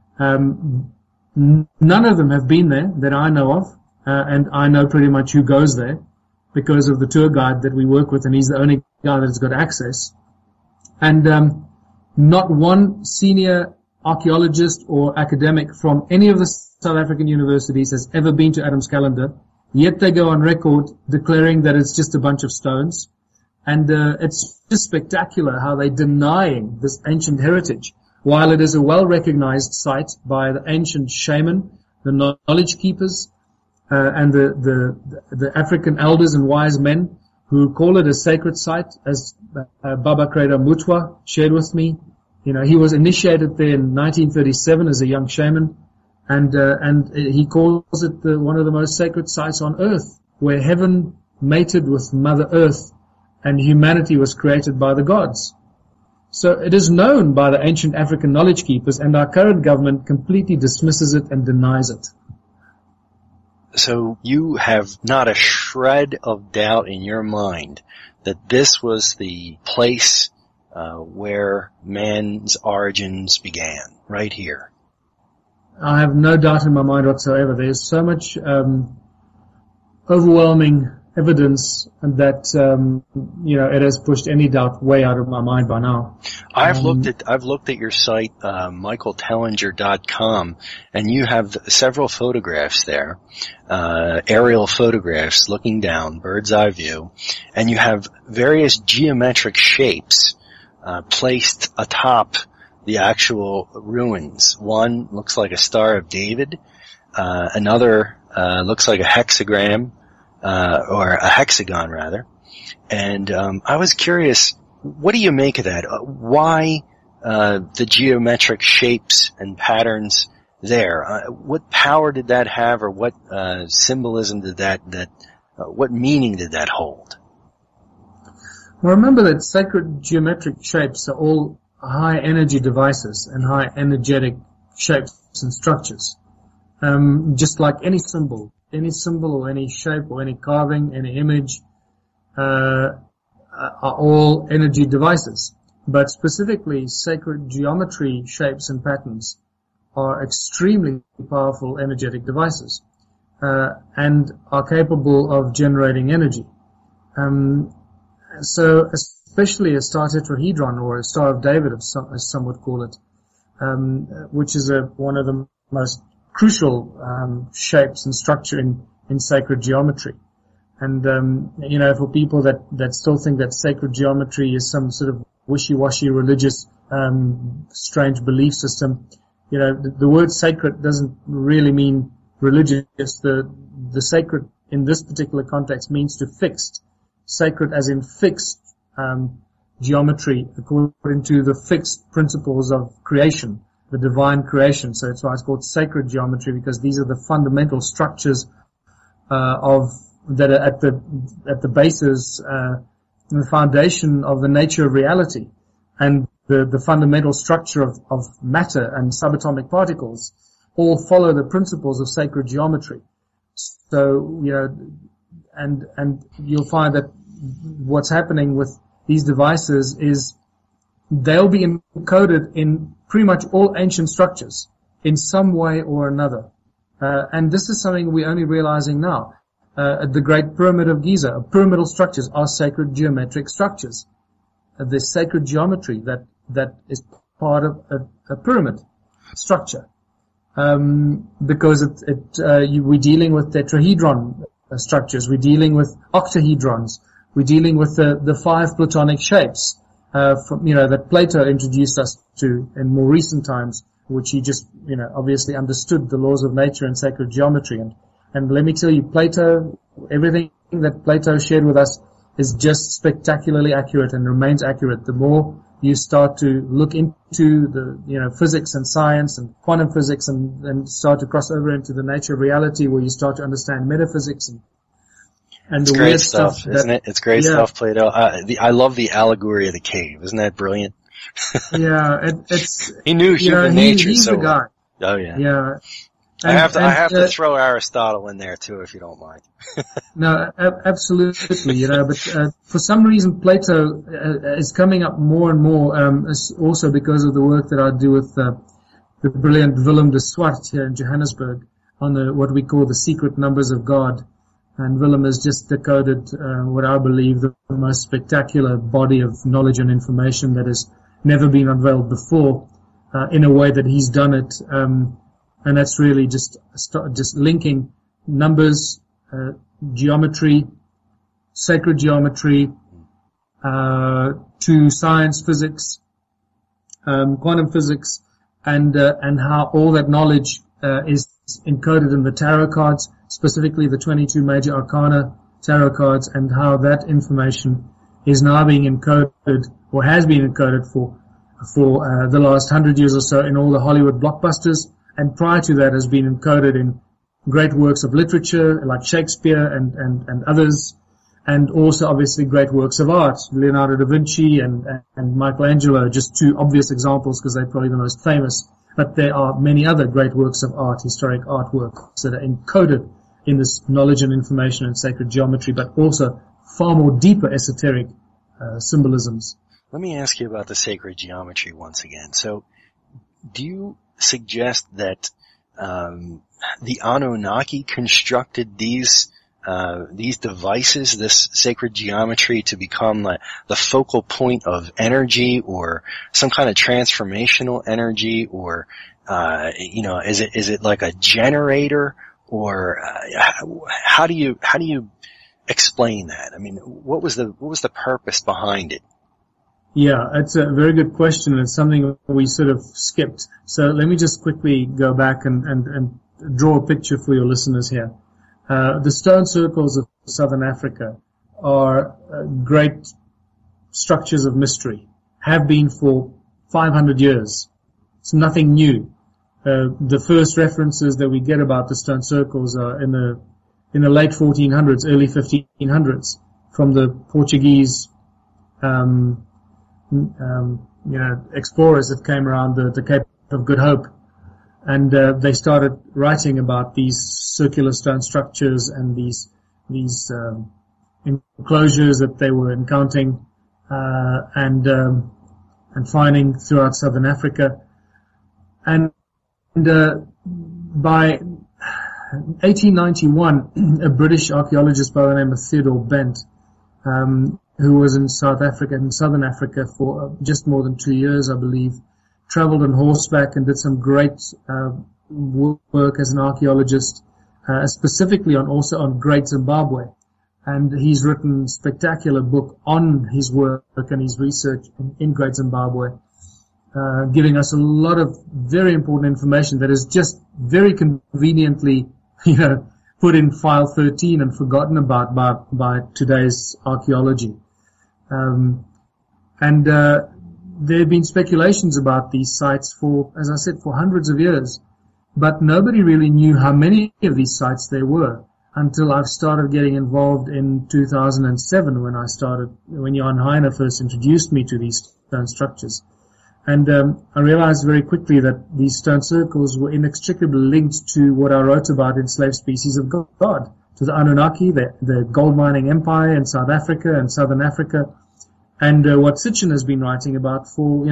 None of them have been there that I know of, and I know pretty much who goes there because of the tour guide that we work with, and he's the only guy that's got access. And not one senior archaeologist or academic from any of the South African universities has ever been to Adamscalender, yet they go on record declaring that it's just a bunch of stones. And it's just spectacular how they're denying this ancient heritage, while it is a well-recognized site by the ancient shaman, the knowledge keepers, and the African elders and wise men who call it a sacred site, as Baba Credo Mutwa shared with me. He was initiated there in 1937 as a young shaman, and he calls it one of the most sacred sites on earth, where heaven mated with Mother Earth and humanity was created by the gods. So it is known by the ancient African knowledge keepers, and our current government completely dismisses it and denies it. So you have not a shred of doubt in your mind that this was the place where man's origins began, right here? I have no doubt in my mind whatsoever. There's so much overwhelming evidence that it has pushed any doubt way out of my mind by now. I've looked at your site, michaeltellinger.com, and you have several photographs there, aerial photographs looking down, bird's eye view, and you have various geometric shapes placed atop the actual ruins. One looks like a Star of David, another looks like a hexagram, or a hexagon rather. And I was curious, what do you make of that? Why the geometric shapes and patterns there? What power did that have, or what symbolism did what meaning did that hold? Well, remember that sacred geometric shapes are all high energy devices and high energetic shapes and structures. Just like any symbol or any shape or any carving, any image, are all energy devices. But specifically, sacred geometry shapes and patterns are extremely powerful energetic devices, and are capable of generating energy. So especially a star tetrahedron, or a Star of David, as some would call it, which is one of the most crucial shapes and structure in sacred geometry. And for people that still think that sacred geometry is some sort of wishy-washy religious strange belief system, the word sacred doesn't really mean religious, the sacred in this particular context means to fixed. Sacred as in fixed geometry according to the fixed principles of creation, the divine creation. So that's why it's called sacred geometry, because these are the fundamental structures that are at the basis, the foundation of the nature of reality, and the fundamental structure of matter and subatomic particles all follow the principles of sacred geometry. So, and you'll find that what's happening with these devices is they'll be encoded in pretty much all ancient structures in some way or another. And this is something we're only realizing now. The Great Pyramid of Giza, pyramidal structures are sacred geometric structures. The sacred geometry that is part of a pyramid structure. Because we're dealing with tetrahedron structures, we're dealing with octahedrons, we're dealing with the 5 Platonic shapes, that Plato introduced us to in more recent times, which he just, obviously understood the laws of nature and sacred geometry. And let me tell you, Plato, everything that Plato shared with us is just spectacularly accurate and remains accurate. The more you start to look into the, physics and science and quantum physics and start to cross over into the nature of reality, where you start to understand metaphysics and it's the great weird stuff, isn't it? It's great stuff, Plato. I love the allegory of the cave. Isn't that brilliant? Yeah, it's he knew human nature he's so the guy. Oh yeah. Yeah. I have to throw Aristotle in there too, if you don't mind. No, absolutely, but for some reason Plato is coming up more and more, also because of the work that I do with the brilliant Willem de Swart here in Johannesburg on what we call the secret numbers of God. And Willem has just decoded what I believe the most spectacular body of knowledge and information that has never been unveiled before, in a way that he's done it. And that's really just linking numbers, geometry, sacred geometry, to science, physics, quantum physics, and how all that knowledge is encoded in the tarot cards, specifically the 22 major arcana tarot cards, and how that information is now being encoded, or has been encoded for the last 100 years or so in all the Hollywood blockbusters. And prior to that has been encoded in great works of literature like Shakespeare and others, and also obviously great works of art, Leonardo da Vinci and Michelangelo, just two obvious examples because they're probably the most famous. But there are many other great works of art, historic artworks that are encoded in this knowledge and information and sacred geometry, but also far more deeper esoteric symbolisms. Let me ask you about the sacred geometry once again. So, do you suggest that the Anunnaki constructed these devices, this sacred geometry, to become the focal point of energy, or some kind of transformational energy, or is it like a generator, or how do you explain that? I mean, what was the purpose behind it? Yeah, it's a very good question. It's something we sort of skipped. So let me just quickly go back and draw a picture for your listeners here. The stone circles of Southern Africa are great structures of mystery, have been for 500 years. It's nothing new. The first references that we get about the stone circles are in the late 1400s, early 1500s, from the Portuguese explorers that came around the Cape of Good Hope, and they started writing about these circular stone structures and these enclosures that they were encountering and finding throughout Southern Africa. And by 1891, a British archaeologist by the name of Theodore Bent, who was in Southern Africa for just more than 2 years, I believe, traveled on horseback and did some great work as an archaeologist, specifically also on Great Zimbabwe. And he's written a spectacular book on his work and his research in Great Zimbabwe, giving us a lot of very important information that is just very conveniently put in file 13 and forgotten about by today's archaeology. There have been speculations about these sites for, as I said, for hundreds of years, but nobody really knew how many of these sites there were until I've started getting involved in 2007 when Jan Heine first introduced me to these stone structures. And I realized very quickly that these stone circles were inextricably linked to what I wrote about in Slave Species of God, to the Anunnaki, the gold mining empire in South Africa and Southern Africa, and what Sitchin has been writing about for,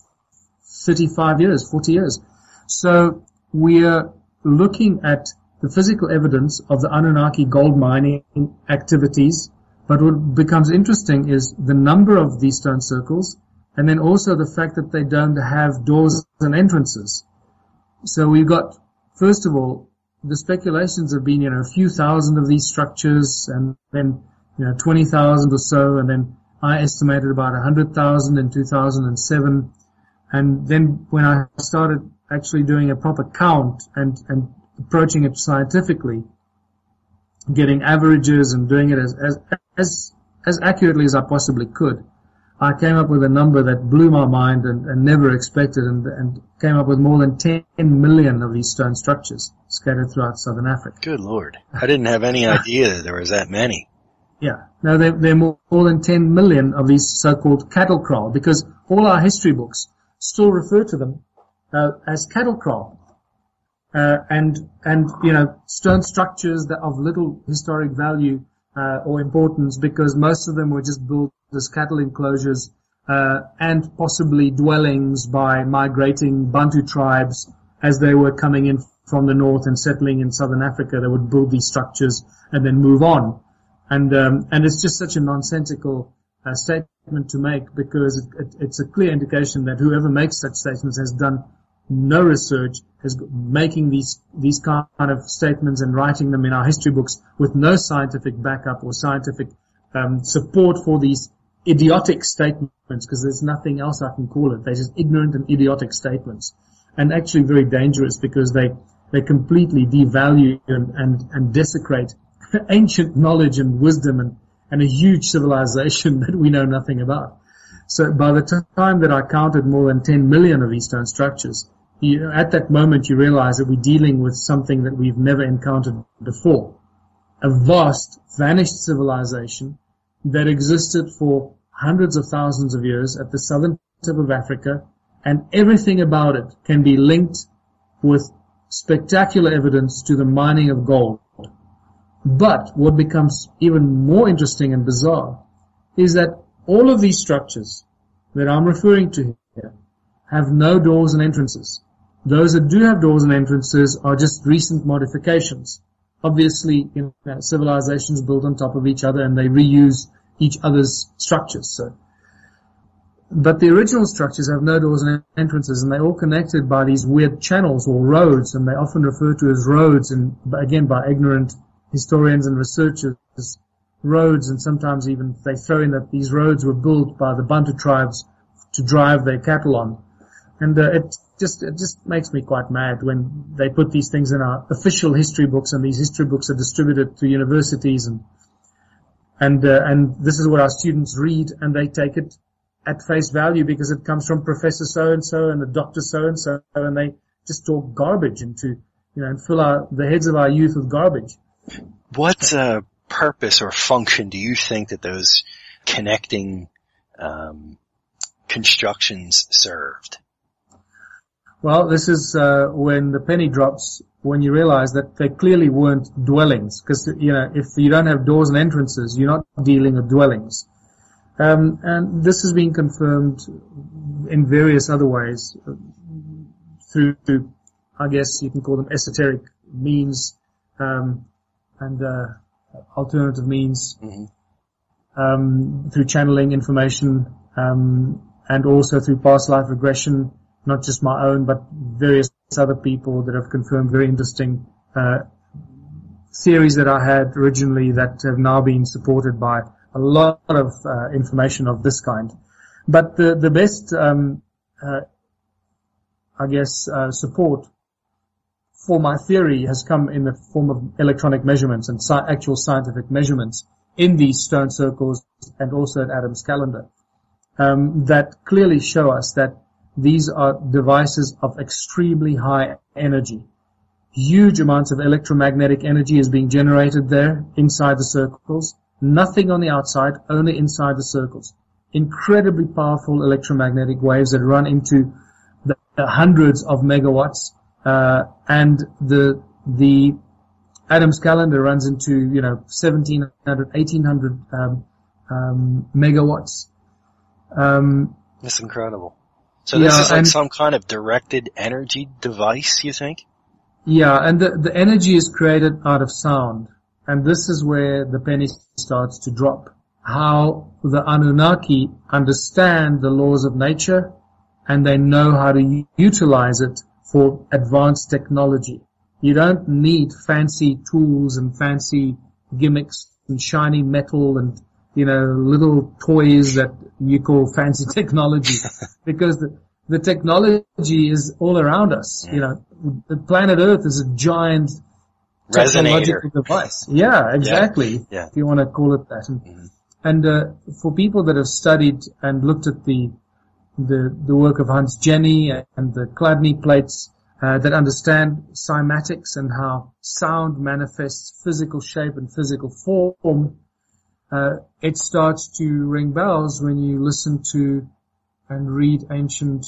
35 years, 40 years. So we're looking at the physical evidence of the Anunnaki gold mining activities, but what becomes interesting is the number of these stone circles, and then also the fact that they don't have doors and entrances. So we've got, first of all, the speculations have been, a few thousand of these structures, and then, 20,000 or so, and then I estimated about 100,000 in 2007. And then when I started actually doing a proper count and approaching it scientifically, getting averages and doing it as accurately as I possibly could, I came up with a number that blew my mind and never expected, and came up with more than 10 million of these stone structures scattered throughout Southern Africa. Good Lord. I didn't have any idea that there was that many. Yeah. No, there are more than 10 million of these so-called cattle kraal, because all our history books still refer to them as cattle kraal. And stone structures that of little historic value or importance, because most of them were just built as cattle enclosures and possibly dwellings by migrating Bantu tribes as they were coming in from the north and settling in southern Africa. They would build these structures and then move on. And it's just such a nonsensical statement to make, because it's a clear indication that whoever makes such statements has done no research, is making these kind of statements and writing them in our history books with no scientific backup or scientific support for these idiotic statements, because there's nothing else I can call it. They're just ignorant and idiotic statements, and actually very dangerous, because they completely devalue and desecrate ancient knowledge and wisdom and a huge civilization that we know nothing about. So by the time that I counted more than 10 million of these stone structures, at that moment you realize that we're dealing with something that we've never encountered before. A vast, vanished civilization that existed for hundreds of thousands of years at the southern tip of Africa, and everything about it can be linked with spectacular evidence to the mining of gold. But what becomes even more interesting and bizarre is that all of these structures that I'm referring to here have no doors and entrances. Those that do have doors and entrances are just recent modifications. Obviously, civilizations build on top of each other and they reuse each other's structures. But the original structures have no doors and entrances, and they're all connected by these weird channels or roads, and they're often referred to as roads, and again by ignorant historians and researchers, roads, and sometimes even they throw in that these roads were built by the Bantu tribes to drive their cattle on. And it just makes me quite mad when they put these things in our official history books, and these history books are distributed to universities, and this is what our students read, and they take it at face value because it comes from Professor so-and-so and the Doctor so-and-so, and they just talk garbage into, and fill the heads of our youth with garbage. What purpose or function do you think that those connecting constructions served? Well, this is when the penny drops, when you realize that they clearly weren't dwellings, because if you don't have doors and entrances, you're not dealing with dwellings. And this has been confirmed in various other ways through, I guess you can call them esoteric means, and alternative means, through channeling information, and also through past life regression, not just my own, but various other people that have confirmed very interesting theories that I had originally that have now been supported by a lot of information of this kind. But the best, support for my theory has come in the form of electronic measurements and actual scientific measurements in these stone circles and also at Adam's calendar, that clearly show us that these are devices of extremely high energy. Huge amounts of electromagnetic energy is being generated there inside the circles. Nothing on the outside, only inside the circles. Incredibly powerful electromagnetic waves that run into the hundreds of megawatts, and the Adam's calendar runs into 1700, 1800 megawatts. That's incredible. So this is like some kind of directed energy device, you think? Yeah, and the energy is created out of sound, and this is where the penny starts to drop. How the Anunnaki understand the laws of nature, and they know how to utilize it for advanced technology. You don't need fancy tools and fancy gimmicks and shiny metal and, little toys that you call fancy technology, because the technology is all around us. The planet Earth is a giant technological device. Yeah, exactly. Yeah. If you want to call it that. And for people that have studied and looked at the work of Hans Jenny and the Chladni plates, that understand cymatics and how sound manifests physical shape and physical form, it starts to ring bells when you listen to and read ancient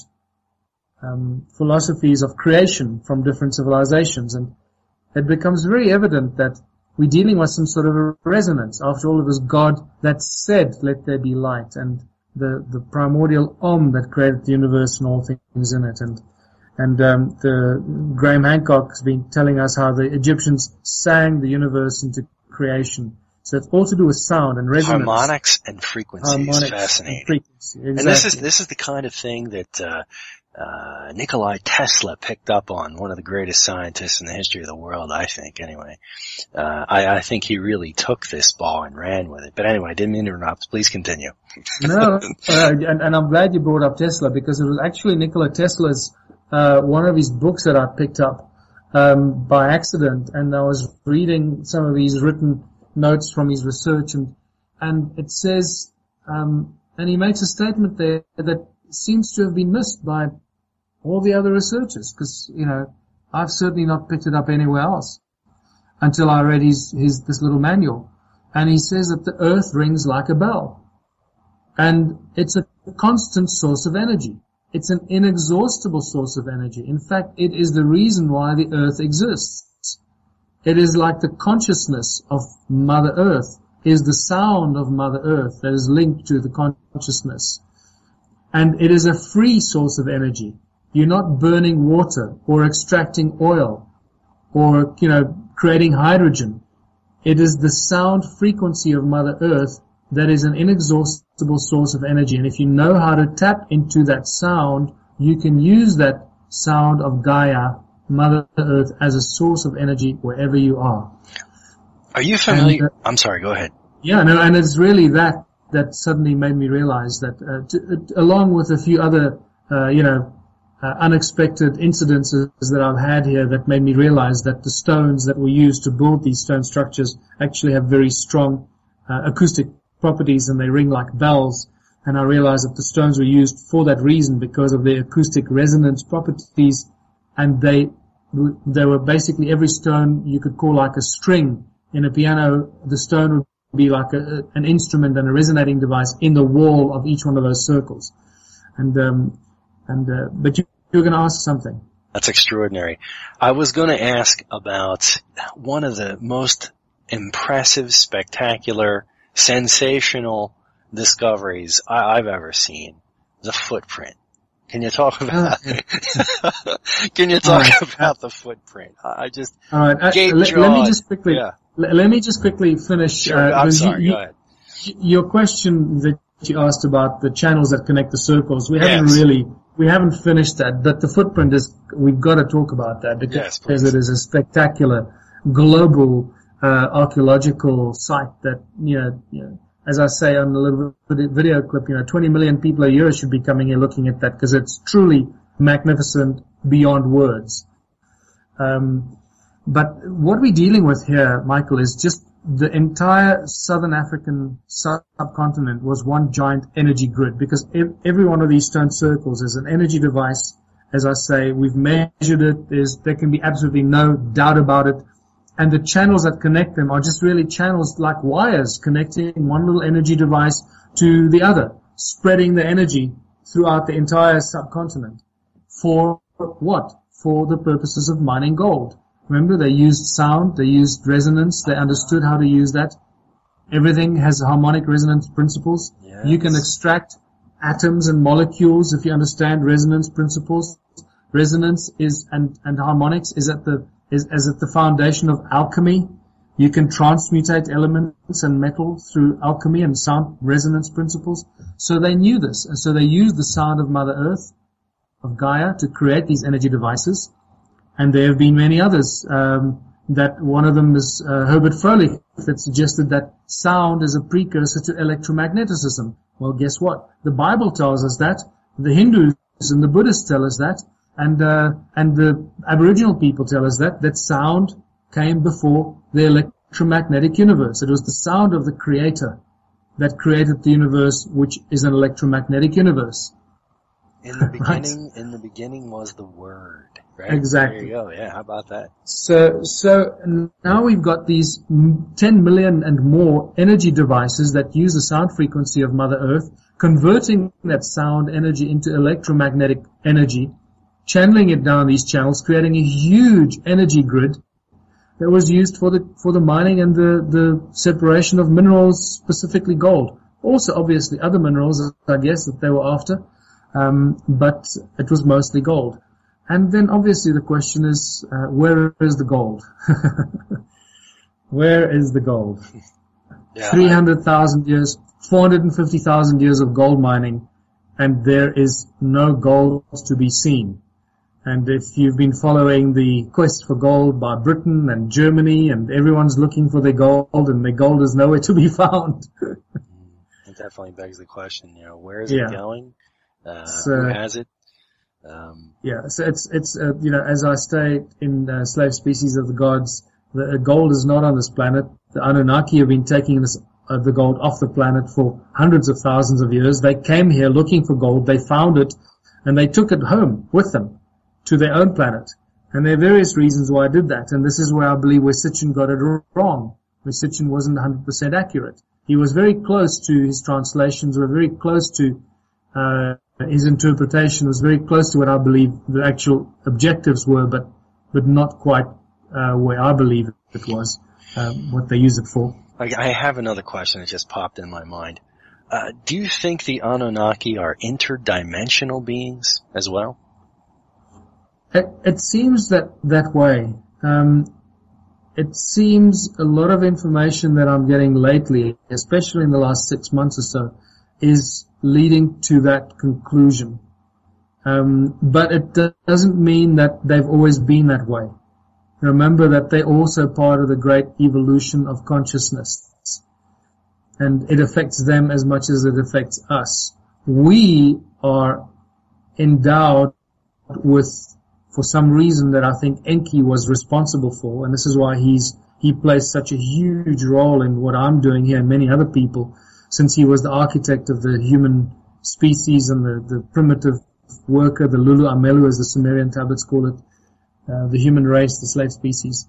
philosophies of creation from different civilizations, and it becomes very evident that we're dealing with some sort of a resonance. After all, it was God that said, "Let there be light," and the primordial Om that created the universe and all things in it. And the Graham Hancock has been telling us how the Egyptians sang the universe into creation. So it's all to do with sound and resonance. Harmonics and frequencies. Fascinating. Exactly. And this is the kind of thing that Nikola Tesla picked up on, one of the greatest scientists in the history of the world, I think, anyway. I think he really took this ball and ran with it. But anyway, I didn't mean to interrupt. Please continue. No, and I'm glad you brought up Tesla, because it was actually Nikola Tesla's one of his books that I picked up by accident, and I was reading some of his written notes from his research, and it says, and he makes a statement there that seems to have been missed by all the other researchers, because I've certainly not picked it up anywhere else until I read this little manual. And he says that the Earth rings like a bell, and it's a constant source of energy. It's an inexhaustible source of energy. In fact, it is the reason why the Earth exists. It is like the consciousness of Mother Earth is the sound of Mother Earth that is linked to the consciousness. And it is a free source of energy. You're not burning water or extracting oil or, creating hydrogen. It is the sound frequency of Mother Earth that is an inexhaustible source of energy. And if you know how to tap into that sound, you can use that sound of Gaia, Mother Earth, as a source of energy wherever you are. Are you familiar? I'm sorry, go ahead. Yeah, no, and it's really that suddenly made me realize that, along with a few other, unexpected incidences that I've had here, that made me realize that the stones that were used to build these stone structures actually have very strong acoustic properties, and they ring like bells. And I realized that the stones were used for that reason, because of their acoustic resonance properties, and they were basically, every stone you could call like a string. In a piano, the stone would be like an instrument and a resonating device in the wall of each one of those circles. But you were going to ask something. That's extraordinary. I was going to ask about one of the most impressive, spectacular, sensational discoveries I've ever seen, the footprint. Can you talk about Can you talk about the footprint? I just all right. Let me just quickly finish. Sure, I'm sorry. Go ahead. Your question that you asked about the channels that connect the circles, we haven't finished that. But the footprint we've got to talk about that, because it is a spectacular global archaeological site that as I say on the little video clip, 20 million people a year should be coming here looking at that, because it's truly magnificent beyond words. But what we're dealing with here, Michael, is just the entire Southern African subcontinent was one giant energy grid, because every one of these stone circles is an energy device. As I say, we've measured it. There can be absolutely no doubt about it. And the channels that connect them are just really channels like wires connecting one little energy device to the other, spreading the energy throughout the entire subcontinent. For what? For the purposes of mining gold. Remember, they used sound, they used resonance, they understood how to use that. Everything has harmonic resonance principles. Yes. You can extract atoms and molecules if you understand resonance principles. Resonance is, and harmonics is at the foundation of alchemy. You can transmutate elements and metal through alchemy and sound resonance principles. So they knew this, and so they used the sound of Mother Earth, of Gaia, to create these energy devices. And there have been many others. That one of them is Herbert Froelich, that suggested that sound is a precursor to electromagnetism. Well, guess what? The Bible tells us that. The Hindus and the Buddhists tell us that. And the Aboriginal people tell us that sound came before the electromagnetic universe. It was the sound of the Creator that created the universe, which is an electromagnetic universe. In the beginning, Right. In the beginning was the Word. Right? Exactly. There you go. Yeah, how about that? So now we've got these 10 million and more energy devices that use the sound frequency of Mother Earth, converting that sound energy into electromagnetic energy, channeling it down these channels, creating a huge energy grid that was used for the mining and the separation of minerals, specifically gold. Also, obviously, other minerals, I guess, that they were after, but it was mostly gold. And then, obviously, the question is, where is the gold? Where is the gold? Yeah, 300,000 years, 450,000 years of gold mining, and there is no gold to be seen. And if you've been following the quest for gold by Britain and Germany, and everyone's looking for their gold, and their gold is nowhere to be found. It definitely begs the question, where is it going? So, who has it? So it's as I state in Slave Species of the Gods, the gold is not on this planet. The Anunnaki have been taking the gold off the planet for hundreds of thousands of years. They came here looking for gold. They found it, and they took it home with them to their own planet. And there are various reasons why I did that. And this is where I believe where Sitchin got it wrong. Where Sitchin wasn't 100% accurate. He was very close to his translations, were very close to his interpretation, was very close to what I believe the actual objectives were, but not quite where I believe it was, what they use it for. I have another question that just popped in my mind. Do you think the Anunnaki are interdimensional beings as well? It seems that way. It seems a lot of information that I'm getting lately, especially in the last 6 months or so, is leading to that conclusion. But it doesn't mean that they've always been that way. Remember that they're also part of the great evolution of consciousness. And it affects them as much as it affects us. We are endowed with, for some reason that I think Enki was responsible for, and this is why he plays such a huge role in what I'm doing here and many other people, since he was the architect of the human species and the primitive worker, the Lulu Amelu, as the Sumerian tablets call it, the human race, the slave species.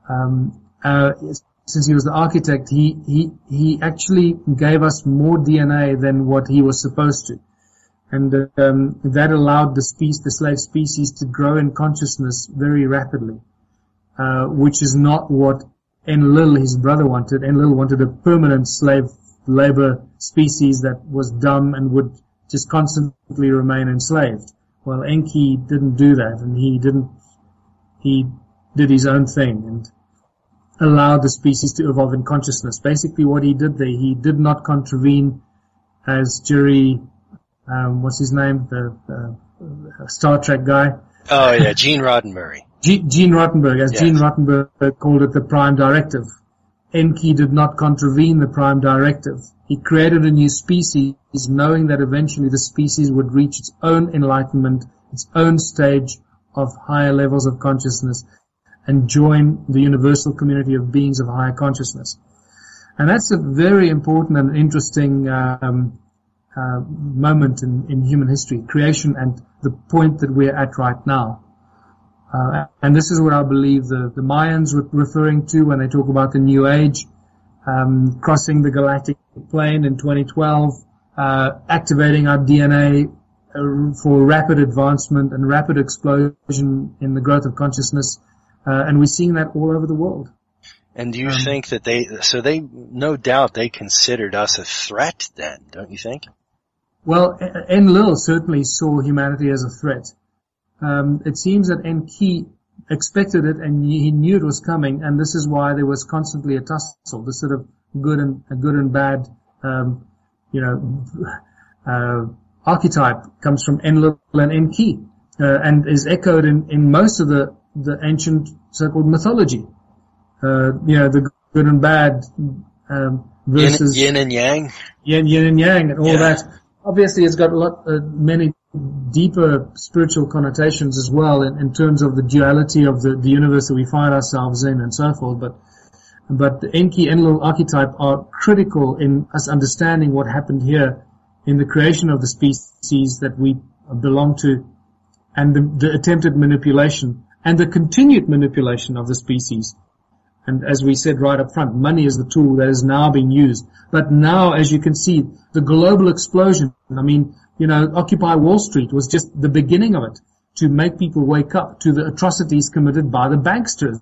Since he was the architect, he actually gave us more DNA than what he was supposed to. And that allowed the slave species to grow in consciousness very rapidly, which is not what Enlil, his brother, wanted. Enlil wanted a permanent slave labor species that was dumb and would just constantly remain enslaved. Well, Enki didn't do that, and he did his own thing and allowed the species to evolve in consciousness. Basically what he did there, he did not contravene as Jerry, what's his name, the Star Trek guy. Oh yeah, Gene Roddenberry. Gene Roddenberry, as yes. Gene Roddenberry called it, the Prime Directive. Enki did not contravene the Prime Directive. He created a new species, knowing that eventually the species would reach its own enlightenment, its own stage of higher levels of consciousness, and join the universal community of beings of higher consciousness. And that's a very important and interesting moment in human history, creation and the point that we're at right now. And this is what I believe the Mayans were referring to when they talk about the New Age, crossing the galactic plane in 2012, activating our DNA for rapid advancement and rapid explosion in the growth of consciousness. And we're seeing that all over the world. And do you think that they no doubt they considered us a threat then, don't you think? Well, Enlil certainly saw humanity as a threat. It seems that Enki expected it and he knew it was coming, and this is why there was constantly a tussle. The sort of good and bad, archetype comes from Enlil and Enki, and is echoed in most of the ancient so-called mythology. The good and bad, versus yin and yang. Yin and yang and all that. Obviously it's got many deeper spiritual connotations as well in terms of the duality of the universe that we find ourselves in and so forth. But the Enki Enlil archetype are critical in us understanding what happened here in the creation of the species that we belong to, and the attempted manipulation and the continued manipulation of the species. And as we said right up front, money is the tool that is now being used. But now, as you can see, the global explosion, Occupy Wall Street was just the beginning of it, to make people wake up to the atrocities committed by the banksters.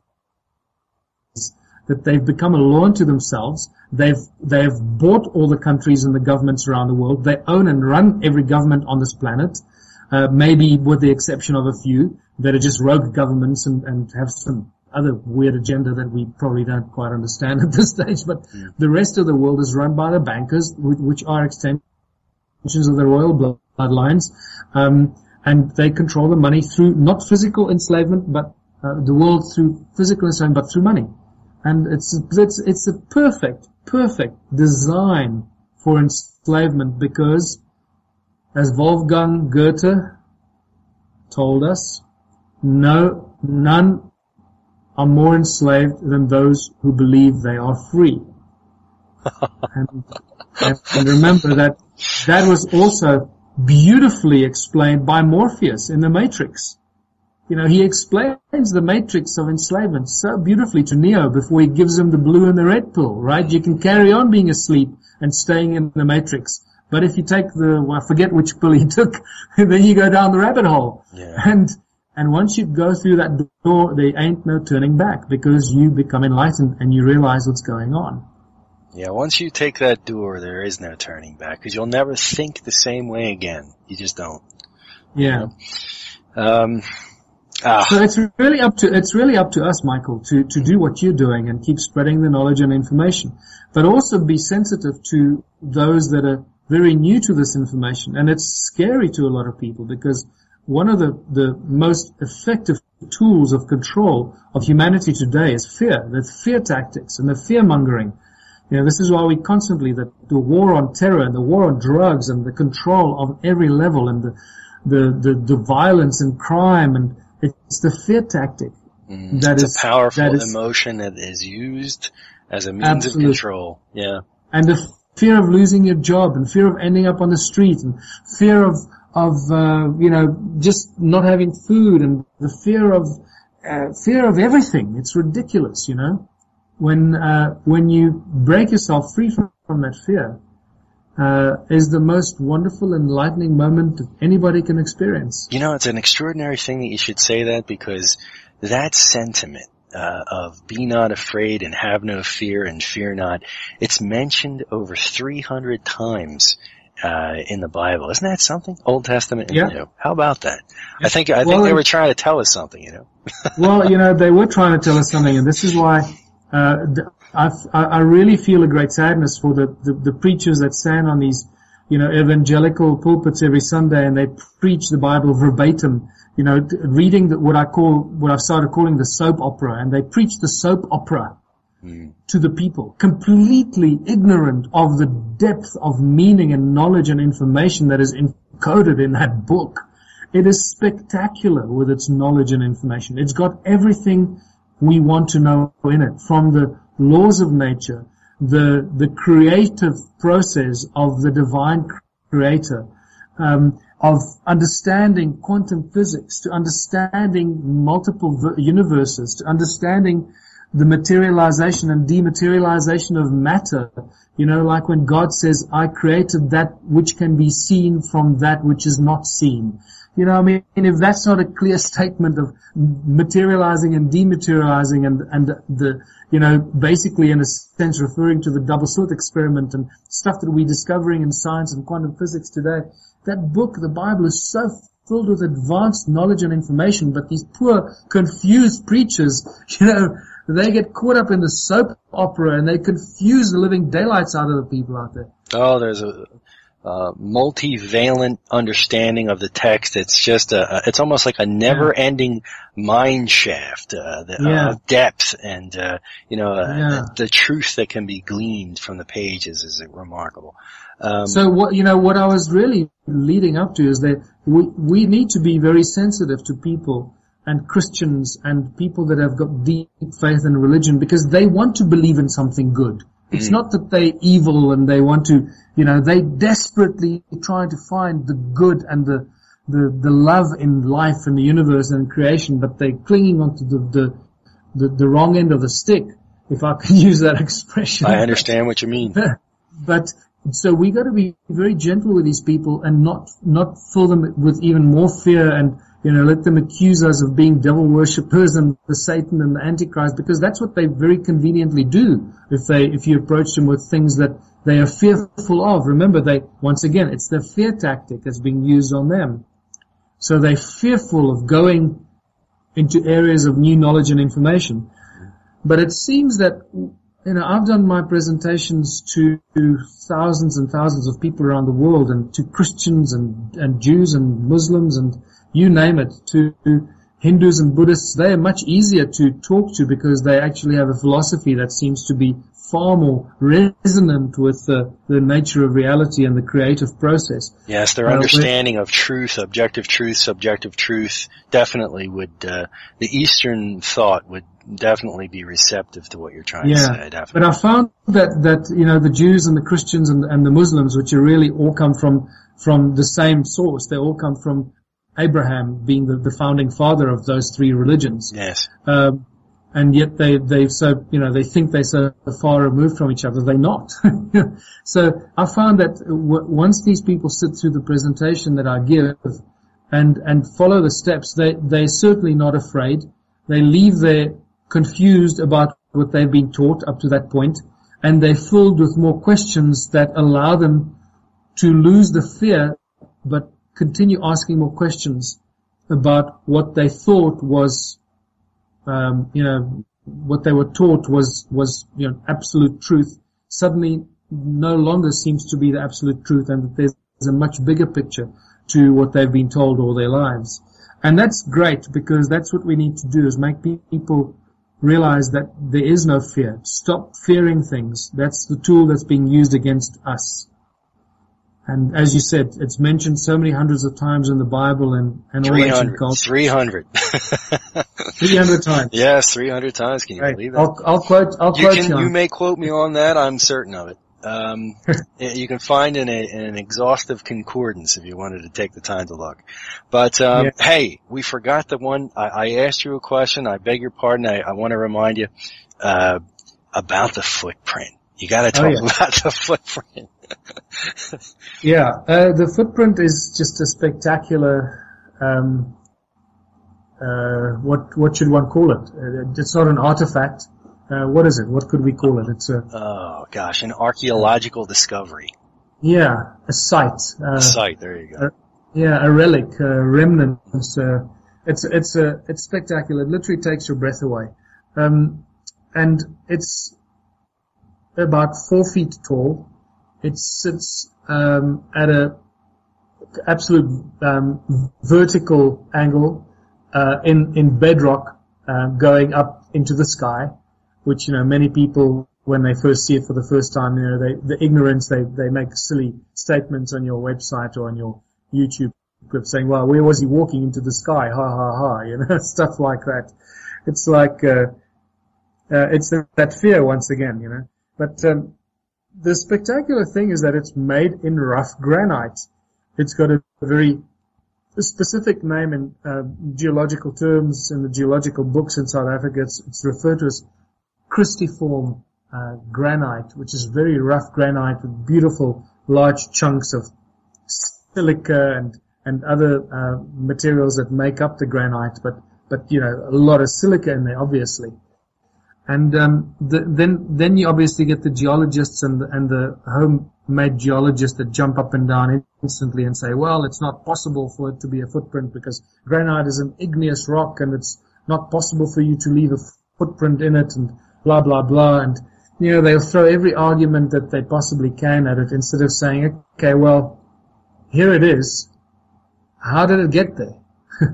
That they've become a law unto themselves. They've bought all the countries and the governments around the world. They own and run every government on this planet, maybe with the exception of a few that are just rogue governments and have some other weird agenda that we probably don't quite understand at this stage. But the rest of the world is run by the bankers, which are extensions of the royal bloodlines, and they control the money through not physical enslavement, but the world through physical enslavement, but through money. And it's a perfect design for enslavement, because, as Wolfgang Goethe told us, none are more enslaved than those who believe they are free. and remember that was also beautifully explained by Morpheus in The Matrix. He explains the matrix of enslavement so beautifully to Neo before he gives him the blue and the red pill, right? You can carry on being asleep and staying in the matrix. But if you take I forget which pill he took, then you go down the rabbit hole. Yeah. And once you go through that door, there ain't no turning back, because you become enlightened and you realize what's going on. Yeah, once you take that door, there is no turning back, because you'll never think the same way again. You just don't. Yeah. So it's really up to us, Michael, to do what you're doing and keep spreading the knowledge and information, but also be sensitive to those that are very new to this information. And it's scary to a lot of people, because one of the most effective tools of control of humanity today is fear, the fear tactics and the fear mongering. This is why we constantly, the war on terror and the war on drugs and the control of every level and the violence and crime, and it's the fear tactic. It's a powerful emotion that is used as a means of control. Yeah. And the fear of losing your job, and fear of ending up on the street, and fear of just not having food, and the fear of everything. It's ridiculous, When you break yourself free from that fear, is the most wonderful, enlightening moment that anybody can experience. It's an extraordinary thing that you should say that, because that sentiment of be not afraid and have no fear and fear not, it's mentioned over 300 times in the Bible. Isn't that something? Old Testament and New. How about that? I think they were trying to tell us something, Well, they were trying to tell us something, and this is why I really feel a great sadness for the preachers that stand on these, evangelical pulpits every Sunday, and they preach the Bible verbatim, reading what I've started calling the soap opera, and they preach the soap opera to the people, completely ignorant of the depth of meaning and knowledge and information that is encoded in that book. It is spectacular with its knowledge and information. It's got everything we want to know in it, from the laws of nature, the creative process of the divine creator, of understanding quantum physics, to understanding multiple universes, to understanding the materialization and dematerialization of matter. You know, like when God says, I created that which can be seen from that which is not seen. You know, I mean, if that's not a clear statement of materializing and dematerializing and the, you know, basically in a sense referring to the double slit experiment and stuff that we're discovering in science and quantum physics today, that book, the Bible, is so filled with advanced knowledge and information, but these poor, confused preachers, you know, they get caught up in the soap opera and they confuse the living daylights out of the people out there. Oh, there's a multivalent understanding of the text. It's just it's almost like a never-ending mine shaft, of depth and, the truth that can be gleaned from the pages is remarkable. So what I was really leading up to is that we need to be very sensitive to people and Christians and people that have got deep faith in religion, because they want to believe in something good. It's not that they're evil and they want to, they desperately trying to find the good and the love in life and the universe and creation, but they're clinging onto the wrong end of the stick, if I can use that expression. I understand what you mean. But so we got to be very gentle with these people and not fill them with even more fear and, let them accuse us of being devil worshippers and the Satan and the Antichrist, because that's what they very conveniently do if you approach them with things that they are fearful of. Remember, once again, it's the fear tactic that's being used on them. So they're fearful of going into areas of new knowledge and information. But it seems that, I've done my presentations to thousands and thousands of people around the world, and to Christians and Jews and Muslims and you name it, to Hindus and Buddhists. They are much easier to talk to because they actually have a philosophy that seems to be far more resonant with the nature of reality and the creative process. Yes, their understanding of truth, objective truth, subjective truth, definitely would, the Eastern thought would definitely be receptive to what you're trying to say. Definitely. But I found that the Jews and the Christians and the Muslims, which are really all come from the same source, they all come from Abraham being the founding father of those three religions. Yes. And yet they think they're so far removed from each other. They're not. So I found that once these people sit through the presentation that I give and follow the steps, they're certainly not afraid. They leave there confused about what they've been taught up to that point, and they're filled with more questions that allow them to lose the fear, but continue asking more questions about what they thought was, what they were taught was absolute truth. Suddenly no longer seems to be the absolute truth, and that there's a much bigger picture to what they've been told all their lives. And that's great, because that's what we need to do, is make people realize that there is no fear. Stop fearing things. That's the tool that's being used against us. And as you said, it's mentioned so many hundreds of times in the Bible and all ancient culture. 300. 300 times. Yes, 300 times. Can you believe that? I'll quote you. You may quote me on that. I'm certain of it. You can find in an exhaustive concordance if you wanted to take the time to look. But, hey, we forgot the one. I asked you a question. I beg your pardon. I want to remind you, about the footprint. You gotta talk about the footprint. The footprint is just a spectacular, what should one call it? It's not an artifact. What is it? What could we call it? It's an archaeological discovery. Yeah, a site. A site, there you go. A relic, a remnant. It's spectacular. It literally takes your breath away. And it's about 4 feet tall. It sits at a absolute vertical angle in bedrock, going up into the sky, which many people, when they first see it for the first time, the ignorance, they make silly statements on your website or on your YouTube clip saying, "Well, where was he walking into the sky? Ha ha ha!" Stuff like that. It's like It's that fear once again, you know. But the spectacular thing is that it's made in rough granite. It's got a very specific name in geological terms in the geological books in South Africa. It's referred to as cruciform granite, which is very rough granite with beautiful large chunks of silica and other materials that make up the granite, but you know, a lot of silica in there, obviously. And then you obviously get the geologists and the homemade geologists that jump up and down instantly and say, well, it's not possible for it to be a footprint because granite is an igneous rock and it's not possible for you to leave a footprint in it and blah, blah, blah. And, you know, they'll throw every argument that they possibly can at it instead of saying, okay, well, here it is. How did it get there?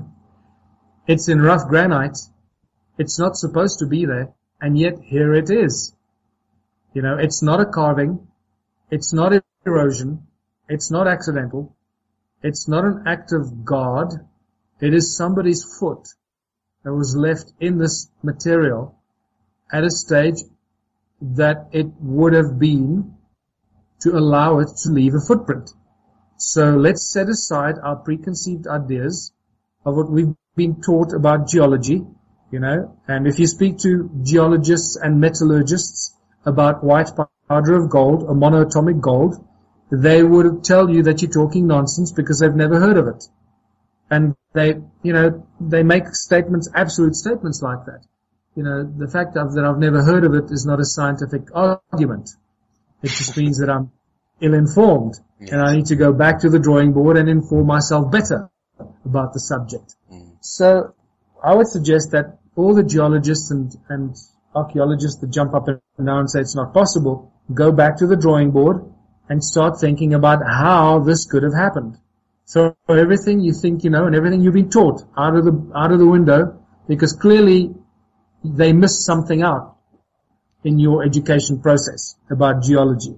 It's in rough granite. It's not supposed to be there. And yet here it is. You know, it's not a carving. It's not erosion. It's not accidental. It's not an act of God. It is somebody's foot that was left in this material at a stage that it would have been to allow it to leave a footprint. So let's set aside our preconceived ideas of what we've been taught about geology, you know, and if you speak to geologists and metallurgists about white powder of gold or monoatomic gold, they would tell you that you're talking nonsense because they've never heard of it. And they make statements, absolute statements like that. You know, the fact that I've never heard of it is not a scientific argument. It just means that I'm ill-informed. Yes. And I need to go back to the drawing board and inform myself better about the subject. So I would suggest that all the geologists and archaeologists that jump up and down and say it's not possible, go back to the drawing board and start thinking about how this could have happened. So everything you think you know and everything you've been taught out of the window, because clearly they missed something out in your education process about geology.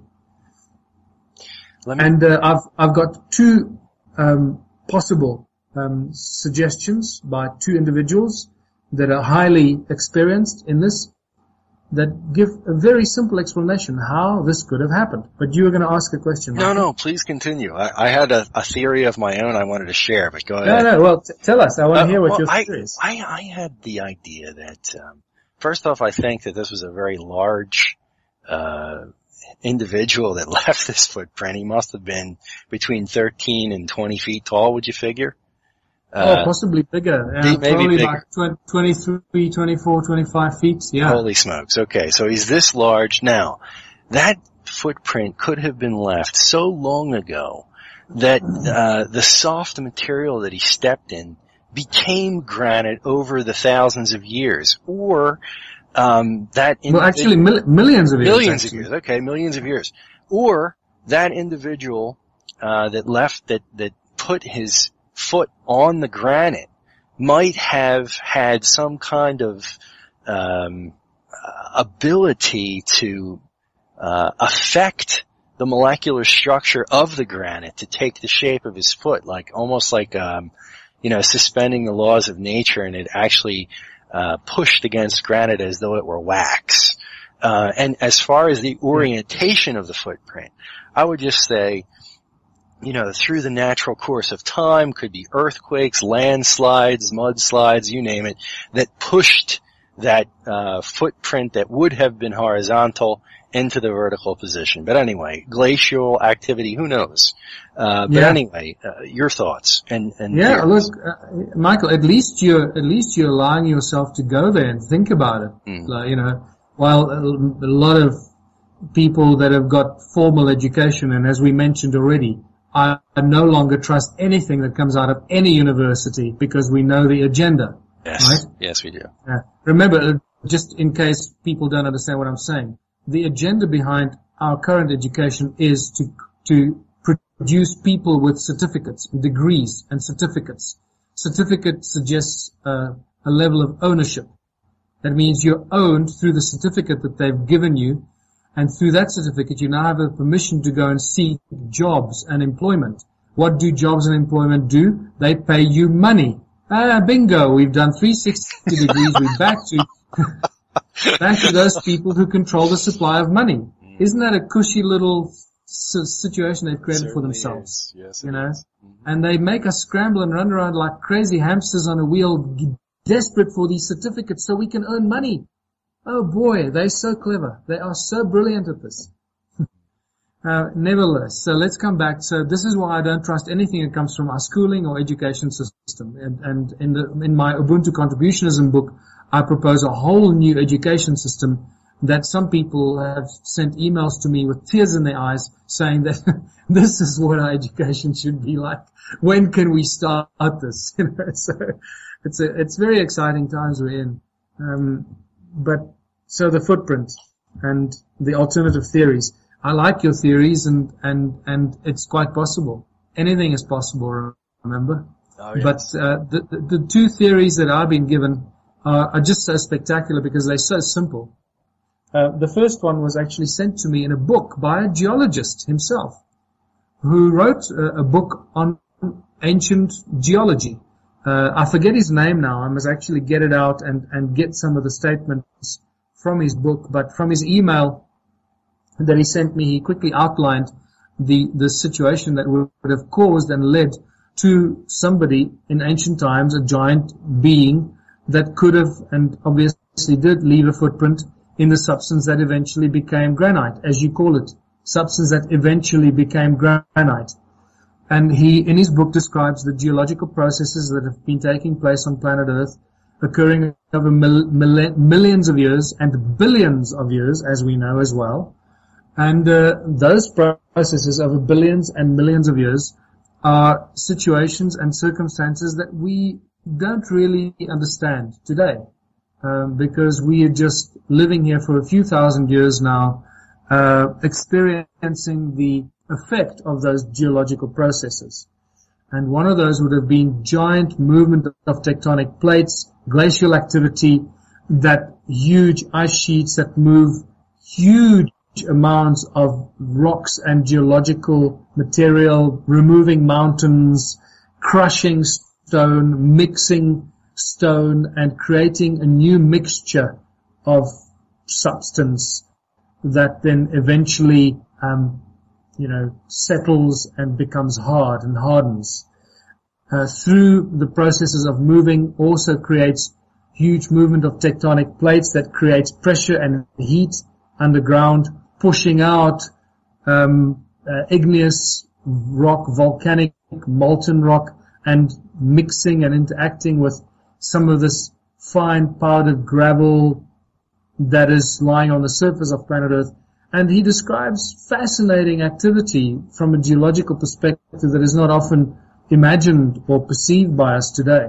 I've got two possible suggestions by two individuals that are highly experienced in this that give a very simple explanation how this could have happened. But you were going to ask a question. No, please continue. I had a theory of my own I wanted to share, but go ahead. No, well, tell us. I want to hear what your theory is. I had the idea that, first off, I think that this was a very large individual that left this footprint. He must have been between 13 and 20 feet tall, would you figure? Possibly bigger. Maybe probably bigger. Like 23, 24, 25 feet. Yeah. Holy smokes. Okay, so he's this large. Now, that footprint could have been left so long ago that the soft material that he stepped in became granite over the thousands of years. Or actually millions of years. Millions of years. Okay, millions of years. Or that individual that left, that put his foot on the granite might have had some kind of ability to affect the molecular structure of the granite to take the shape of his foot, almost like suspending the laws of nature, and it actually pushed against granite as though it were wax. And as far as the orientation of the footprint, I would just say, through the natural course of time, could be earthquakes, landslides, mudslides, you name it, that pushed that footprint that would have been horizontal into the vertical position. But anyway, glacial activity, who knows? Anyway, your thoughts and yeah, look, Michael, at least you're allowing yourself to go there and think about it. While a lot of people that have got formal education, and as we mentioned already, I no longer trust anything that comes out of any university because we know the agenda. Yes, right? Yes, we do. Remember, just in case people don't understand what I'm saying, the agenda behind our current education is to produce people with certificates, degrees and certificates. Certificate suggests a level of ownership. That means you're owned through the certificate that they've given you, and through that certificate you now have a permission to go and seek jobs and employment. What do jobs and employment do? They pay you money. Bingo, we've done 360 degrees, we're back to back to those people who control the supply of money. Isn't that a cushy little situation they've created for themselves? Yes, you know, and they make us scramble and run around like crazy hamsters on a wheel, desperate for these certificates so we can earn money. Oh boy, they're so clever. They are so brilliant at this. Nevertheless, so let's come back. So this is why I don't trust anything that comes from our schooling or education system. And in my Ubuntu Contributionism book, I propose a whole new education system that some people have sent emails to me with tears in their eyes saying that this is what our education should be like. When can we start this? You know, so it's very exciting times we're in. But so the footprint and the alternative theories. I like your theories and it's quite possible. Anything is possible, remember? Oh, yes. But, the two theories that I've been given are just so spectacular because they're so simple. The first one was actually sent to me in a book by a geologist himself who wrote a book on ancient geology. I forget his name now. I must actually get it out and get some of the statements from his book, but from his email that he sent me, he quickly outlined the situation that would have caused and led to somebody in ancient times, a giant being that could have and obviously did leave a footprint in the substance that eventually became granite, as you call it, substance that eventually became granite. And he, in his book, describes the geological processes that have been taking place on planet Earth, occurring over millions of years and billions of years, as we know as well. And those processes over billions and millions of years are situations and circumstances that we don't really understand today, because we are just living here for a few thousand years now, experiencing the effect of those geological processes. And one of those would have been giant movement of tectonic plates, glacial activity, that huge ice sheets that move huge amounts of rocks and geological material, removing mountains, crushing stone, mixing stone, and creating a new mixture of substance that then eventually settles and becomes hard and hardens. Through the processes of moving also creates huge movement of tectonic plates that creates pressure and heat underground, pushing out igneous rock, volcanic, molten rock, and mixing and interacting with some of this fine powdered gravel that is lying on the surface of planet Earth. And he describes fascinating activity from a geological perspective that is not often imagined or perceived by us today.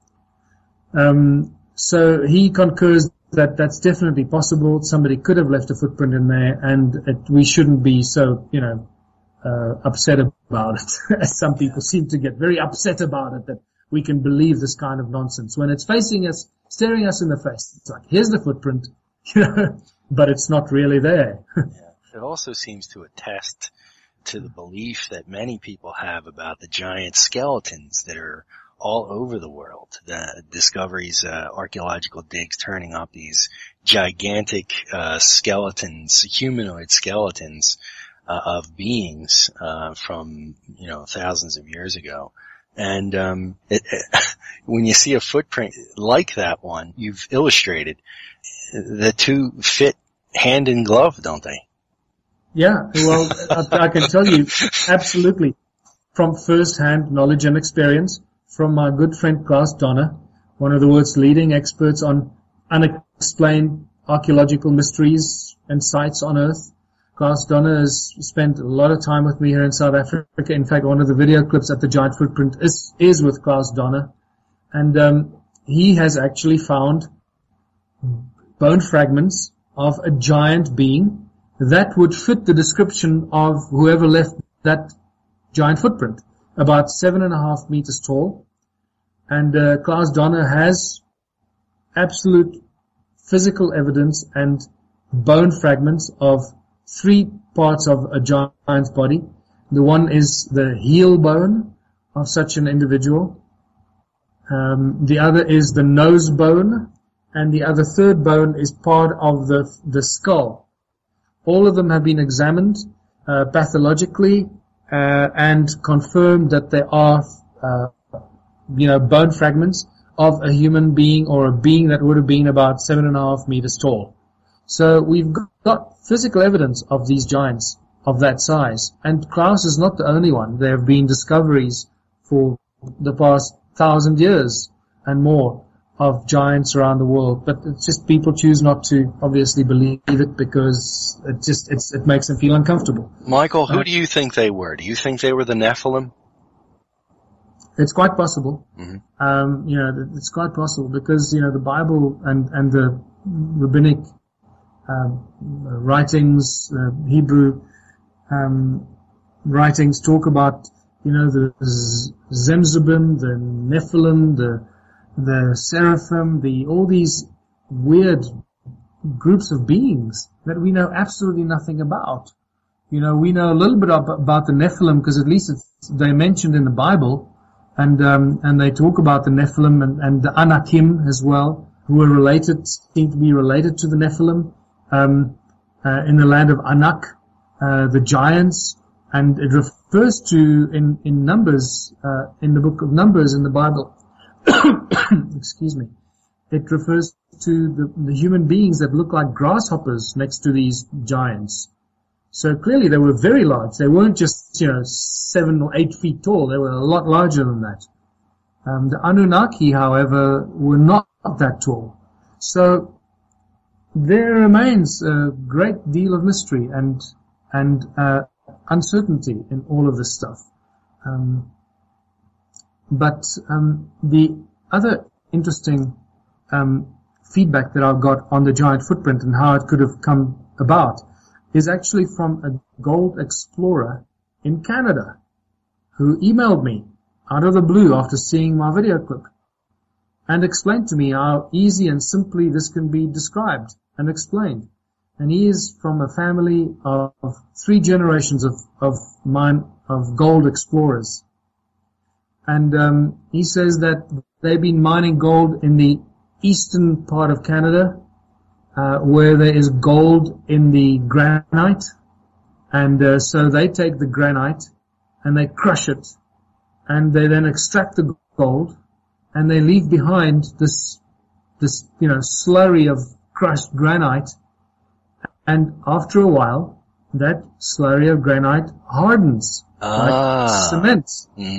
So he concurs that that's definitely possible. Somebody could have left a footprint in there, and we shouldn't be so, upset about it, as some people seem to get very upset about it, that we can believe this kind of nonsense when it's facing us, staring us in the face. It's like, here's the footprint, but it's not really there. Yeah. It also seems to attest to the belief that many people have about the giant skeletons that are all over the world. The discoveries, archaeological digs turning up these gigantic skeletons, humanoid skeletons of beings from thousands of years ago. And when you see a footprint like that one you've illustrated, the two fit hand in glove, don't they? Yeah, well, I can tell you absolutely from first-hand knowledge and experience from my good friend Klaus Donner, one of the world's leading experts on unexplained archaeological mysteries and sites on Earth. Klaus Donner has spent a lot of time with me here in South Africa. In fact, one of the video clips at the Giant Footprint is with Klaus Donner. And he has actually found bone fragments of a giant being that would fit the description of whoever left that giant footprint, about 7.5 meters tall. And Klaus Donner has absolute physical evidence and bone fragments of 3 parts of a giant's body. The one is the heel bone of such an individual. The other is the nose bone, and the other third bone is part of the skull. All of them have been examined pathologically and confirmed that there are bone fragments of a human being or a being that would have been about 7.5 meters tall. So we've got physical evidence of these giants of that size. And Klaus is not the only one. There have been discoveries for the past 1,000 years and more of giants around the world. But it's just people choose not to obviously believe it because it makes them feel uncomfortable. Michael, who do you think they were? Do you think they were the Nephilim? It's quite possible. Mm-hmm. It's quite possible because, the Bible and the rabbinic writings, Hebrew writings talk about, the Zemzubim, the Nephilim, the Seraphim, all these weird groups of beings that we know absolutely nothing about. We know a little bit about the Nephilim because at least they're mentioned in the Bible. And they talk about the Nephilim and the Anakim as well, who are seem to be related to the Nephilim, in the land of Anak, the giants, and it refers to, in Numbers, in the book of Numbers in the Bible, excuse me, it refers to the human beings that look like grasshoppers next to these giants. So clearly they were very large. They weren't just, 7 or 8 feet tall. They were a lot larger than that. The Anunnaki, however, were not that tall. So there remains a great deal of mystery and uncertainty in all of this stuff. But the other interesting feedback that I've got on the giant footprint and how it could have come about is actually from a gold explorer in Canada who emailed me out of the blue after seeing my video clip and explained to me how easy and simply this can be described and explained. And he is from a family of 3 generations of gold explorers. And he says that they've been mining gold in the eastern part of Canada, where there is gold in the granite, and so they take the granite and they crush it, and they then extract the gold, and they leave behind this slurry of crushed granite, and after a while, that slurry of granite hardens like cement,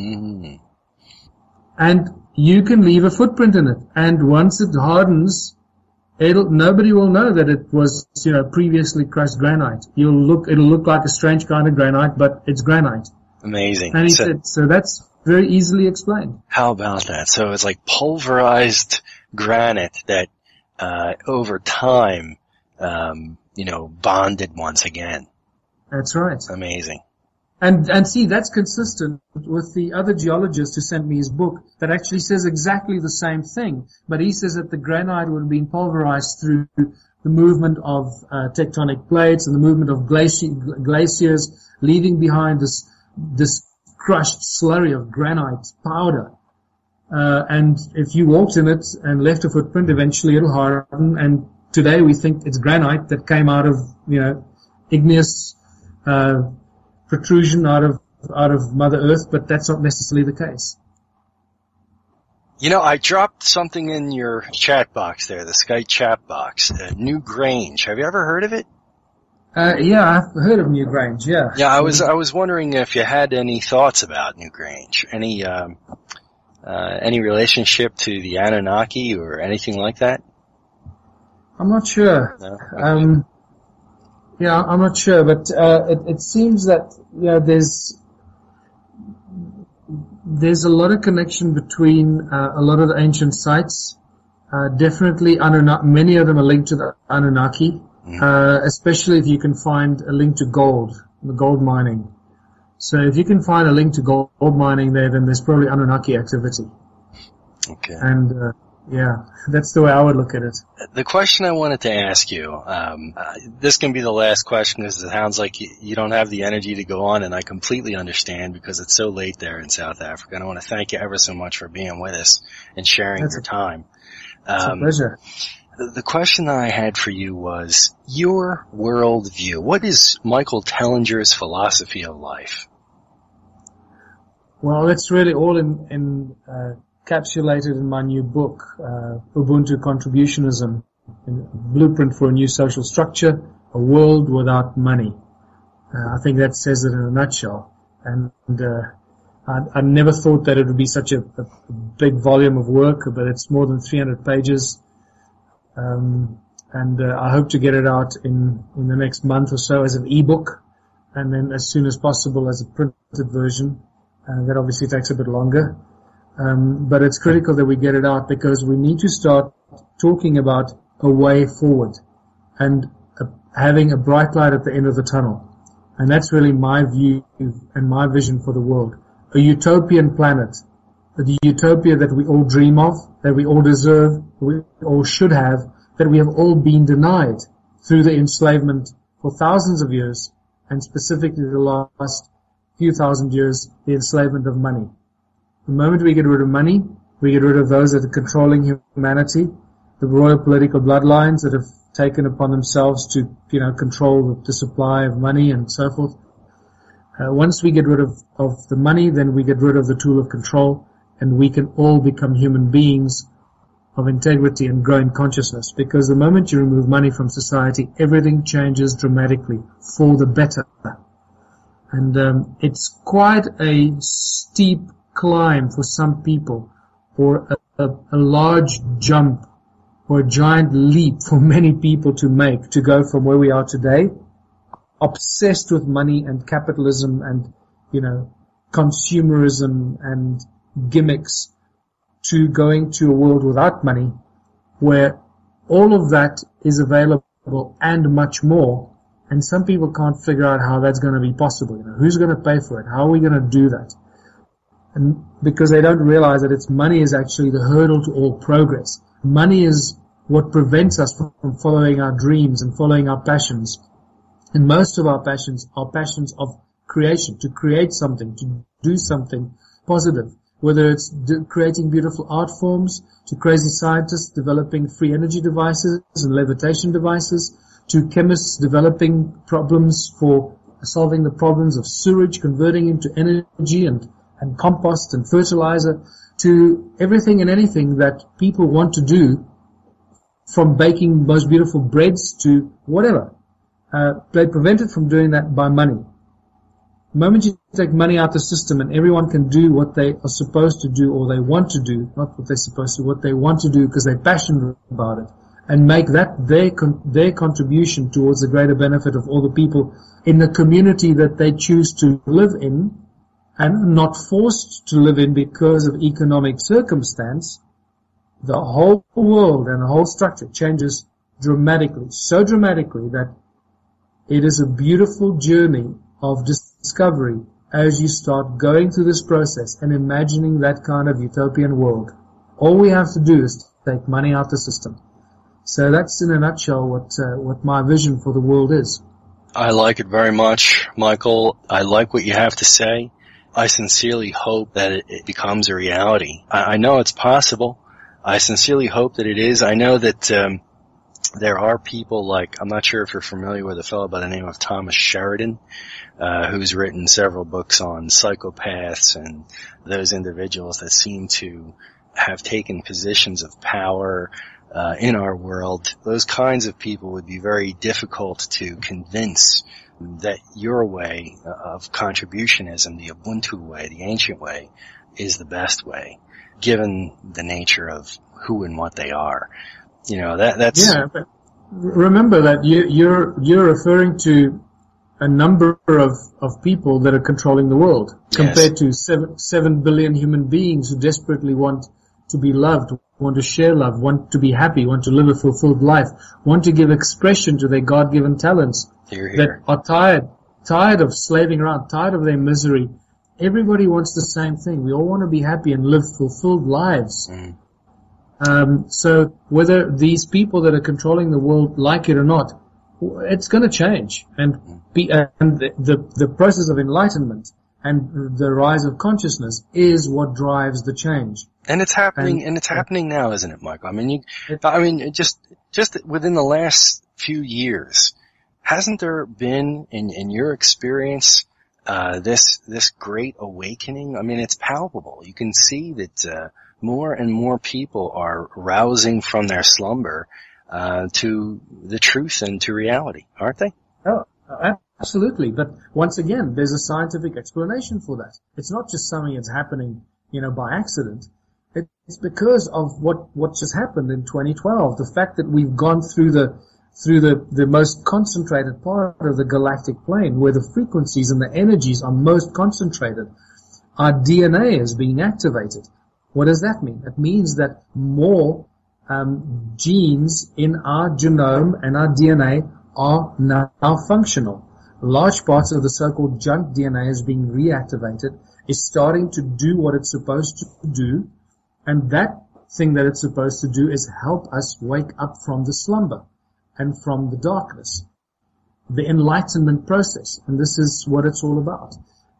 and you can leave a footprint in it, and once it hardens, nobody will know that it was, previously crushed granite. It'll look like a strange kind of granite, but it's granite. Amazing. And he said, so that's very easily explained. How about that? So it's like pulverized granite that, over time, bonded once again. That's right. Amazing. And see, that's consistent with the other geologist who sent me his book that actually says exactly the same thing. But he says that the granite would have been pulverized through the movement of tectonic plates and the movement of glaciers, leaving behind this crushed slurry of granite powder. And if you walked in it and left a footprint, eventually it'll harden. And today we think it's granite that came out of, igneous protrusion out of Mother Earth, but that's not necessarily the case. I dropped something in your chat box there, the Skype chat box, New Grange. Have you ever heard of it? Yeah, I've heard of New Grange, yeah. Yeah, I was wondering if you had any thoughts about New Grange. Any relationship to the Anunnaki or anything like that? I'm not sure. No? Okay. Yeah, I'm not sure, but it seems that there's a lot of connection between a lot of the ancient sites. Definitely, many of them are linked to the Anunnaki, especially if you can find a link to gold, the gold mining. So if you can find a link to gold mining there, then there's probably Anunnaki activity. Okay. And yeah, that's the way I would look at it. The question I wanted to ask you, this can be the last question because it sounds like you don't have the energy to go on, and I completely understand because it's so late there in South Africa. And I want to thank you ever so much for being with us and sharing your time. It's a pleasure. the question I had for you was your worldview. What is Michael Tellinger's philosophy of life? Well, that's really all encapsulated in my new book, Ubuntu Contributionism, a Blueprint for a New Social Structure, a World Without Money. I think that says it in a nutshell. And I never thought that it would be such a big volume of work, but it's more than 300 pages. I hope to get it out in the next month or so as an ebook, and then as soon as possible as a printed version. That obviously takes a bit longer. But it's critical that we get it out because we need to start talking about a way forward and having a bright light at the end of the tunnel. And that's really my view and my vision for the world. A utopian planet. The utopia that we all dream of, that we all deserve, we all should have, that we have all been denied through the enslavement for thousands of years, and specifically the last few thousand years, the enslavement of money. The moment we get rid of money, we get rid of those that are controlling humanity, the royal political bloodlines that have taken upon themselves to, control the supply of money and so forth. Once we get rid of the money, then we get rid of the tool of control, and we can all become human beings of integrity and growing consciousness. Because the moment you remove money from society, everything changes dramatically for the better. And it's quite a steep climb for some people, or a large jump, or a giant leap for many people to make, to go from where we are today, obsessed with money and capitalism and, consumerism and gimmicks, to going to a world without money, where all of that is available and much more. And some people can't figure out how that's going to be possible. Who's going to pay for it? How are we going to do that? And because they don't realize that money is actually the hurdle to all progress. Money is what prevents us from following our dreams and following our passions. And most of our passions are passions of creation, to create something, to do something positive. Whether it's creating beautiful art forms, to crazy scientists developing free energy devices and levitation devices, to chemists developing problems for solving the problems of sewage, converting into energy and compost and fertilizer, to everything and anything that people want to do, from baking most beautiful breads to whatever. They're prevented from doing that by money. The moment you take money out of the system and everyone can do what they are supposed to do or they want to do, not what they're supposed to, what they want to do because they're passionate about it, and make that their contribution towards the greater benefit of all the people in the community that they choose to live in and not forced to live in because of economic circumstance, the whole world and the whole structure changes dramatically, so dramatically that it is a beautiful journey of discovery as you start going through this process and imagining that kind of utopian world. All we have to do is take money out of the system. So that's in a nutshell what my vision for the world is. I like it very much, Michael. I like what you have to say. I sincerely hope that it becomes a reality. I know it's possible. I sincerely hope that it is. I know that there are people like, I'm not sure if you're familiar with a fellow by the name of Thomas Sheridan, who's written several books on psychopaths and those individuals that seem to have taken positions of power in our world. Those kinds of people would be very difficult to convince that your way of contributionism, the Ubuntu way, the ancient way, is the best way, given the nature of who and what they are. That's... Yeah, but remember that you're referring to a number of people that are controlling the world, compared to 7 billion human beings who desperately want to be loved, want to share love, want to be happy, want to live a fulfilled life, want to give expression to their God-given talents, that are tired of slaving around, tired of their misery. Everybody wants the same thing. We all want to be happy and live fulfilled lives. So whether these people that are controlling the world like it or not, it's going to change. And the process of enlightenment and the rise of consciousness is what drives the change. And it's happening, and it's happening now, isn't it, Michael? I mean, just just within the last few years, hasn't there been, in your experience, this great awakening? I mean, it's palpable. You can see that more and more people are rousing from their slumber to the truth and to reality, aren't they? Oh, absolutely. But once again, there's a scientific explanation for that. It's not just something that's happening, by accident. It's because of what just happened in 2012. The fact that we've gone through the most concentrated part of the galactic plane, where the frequencies and the energies are most concentrated. Our DNA is being activated. What does that mean? It means that more genes in our genome and our DNA are now functional. Large parts of the so-called junk DNA is being reactivated, is starting to do what it's supposed to do, and that thing that it's supposed to do is help us wake up from the slumber and from the darkness. The enlightenment process, and this is what it's all about.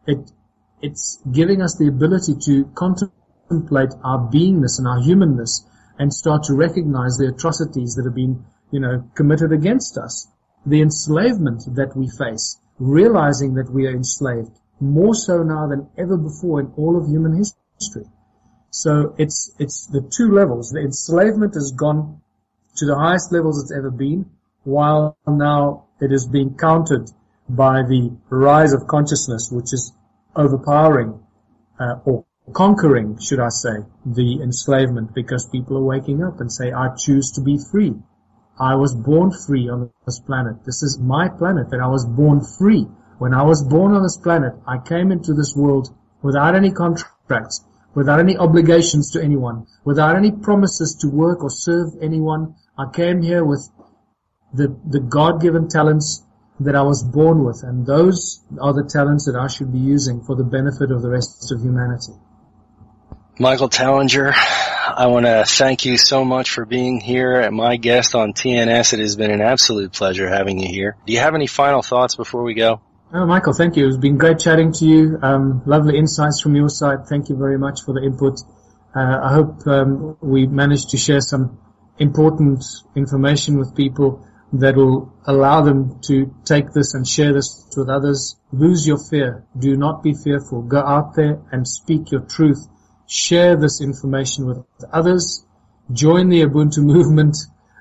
It's giving us the ability to contemplate our beingness and our humanness and start to recognize the atrocities that have been, committed against us. The enslavement that we face, realizing that we are enslaved, more so now than ever before in all of human history. So it's the two levels. The enslavement has gone to the highest levels it's ever been, while now it is being countered by the rise of consciousness, which is overpowering, or conquering, should I say, the enslavement, because people are waking up and say, I choose to be free. I was born free on this planet. This is my planet, and I was born free. When I was born on this planet, I came into this world without any contracts, without any obligations to anyone, without any promises to work or serve anyone. I came here with the God-given talents that I was born with, and those are the talents that I should be using for the benefit of the rest of humanity. Michael Tallinger, I want to thank you so much for being here and my guest on TNS. It has been an absolute pleasure having you here. Do you have any final thoughts before we go? Oh, Michael, thank you. It's been great chatting to you. Lovely insights from your side. Thank you very much for the input. I hope we managed to share some important information with people that will allow them to take this and share this with others. Lose your fear. Do not be fearful. Go out there and speak your truth. Share this information with others. Join the Ubuntu movement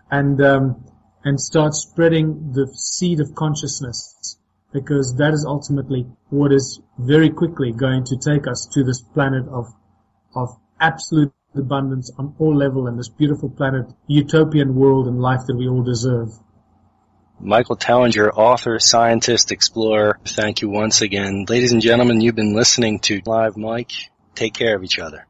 and start spreading the seed of consciousness, because that is ultimately what is very quickly going to take us to this planet of absolute abundance on all levels, and this beautiful planet, utopian world and life that we all deserve. Michael Tallinger, author, scientist, explorer, thank you once again. Ladies and gentlemen, you've been listening to Live Mike. Take care of each other.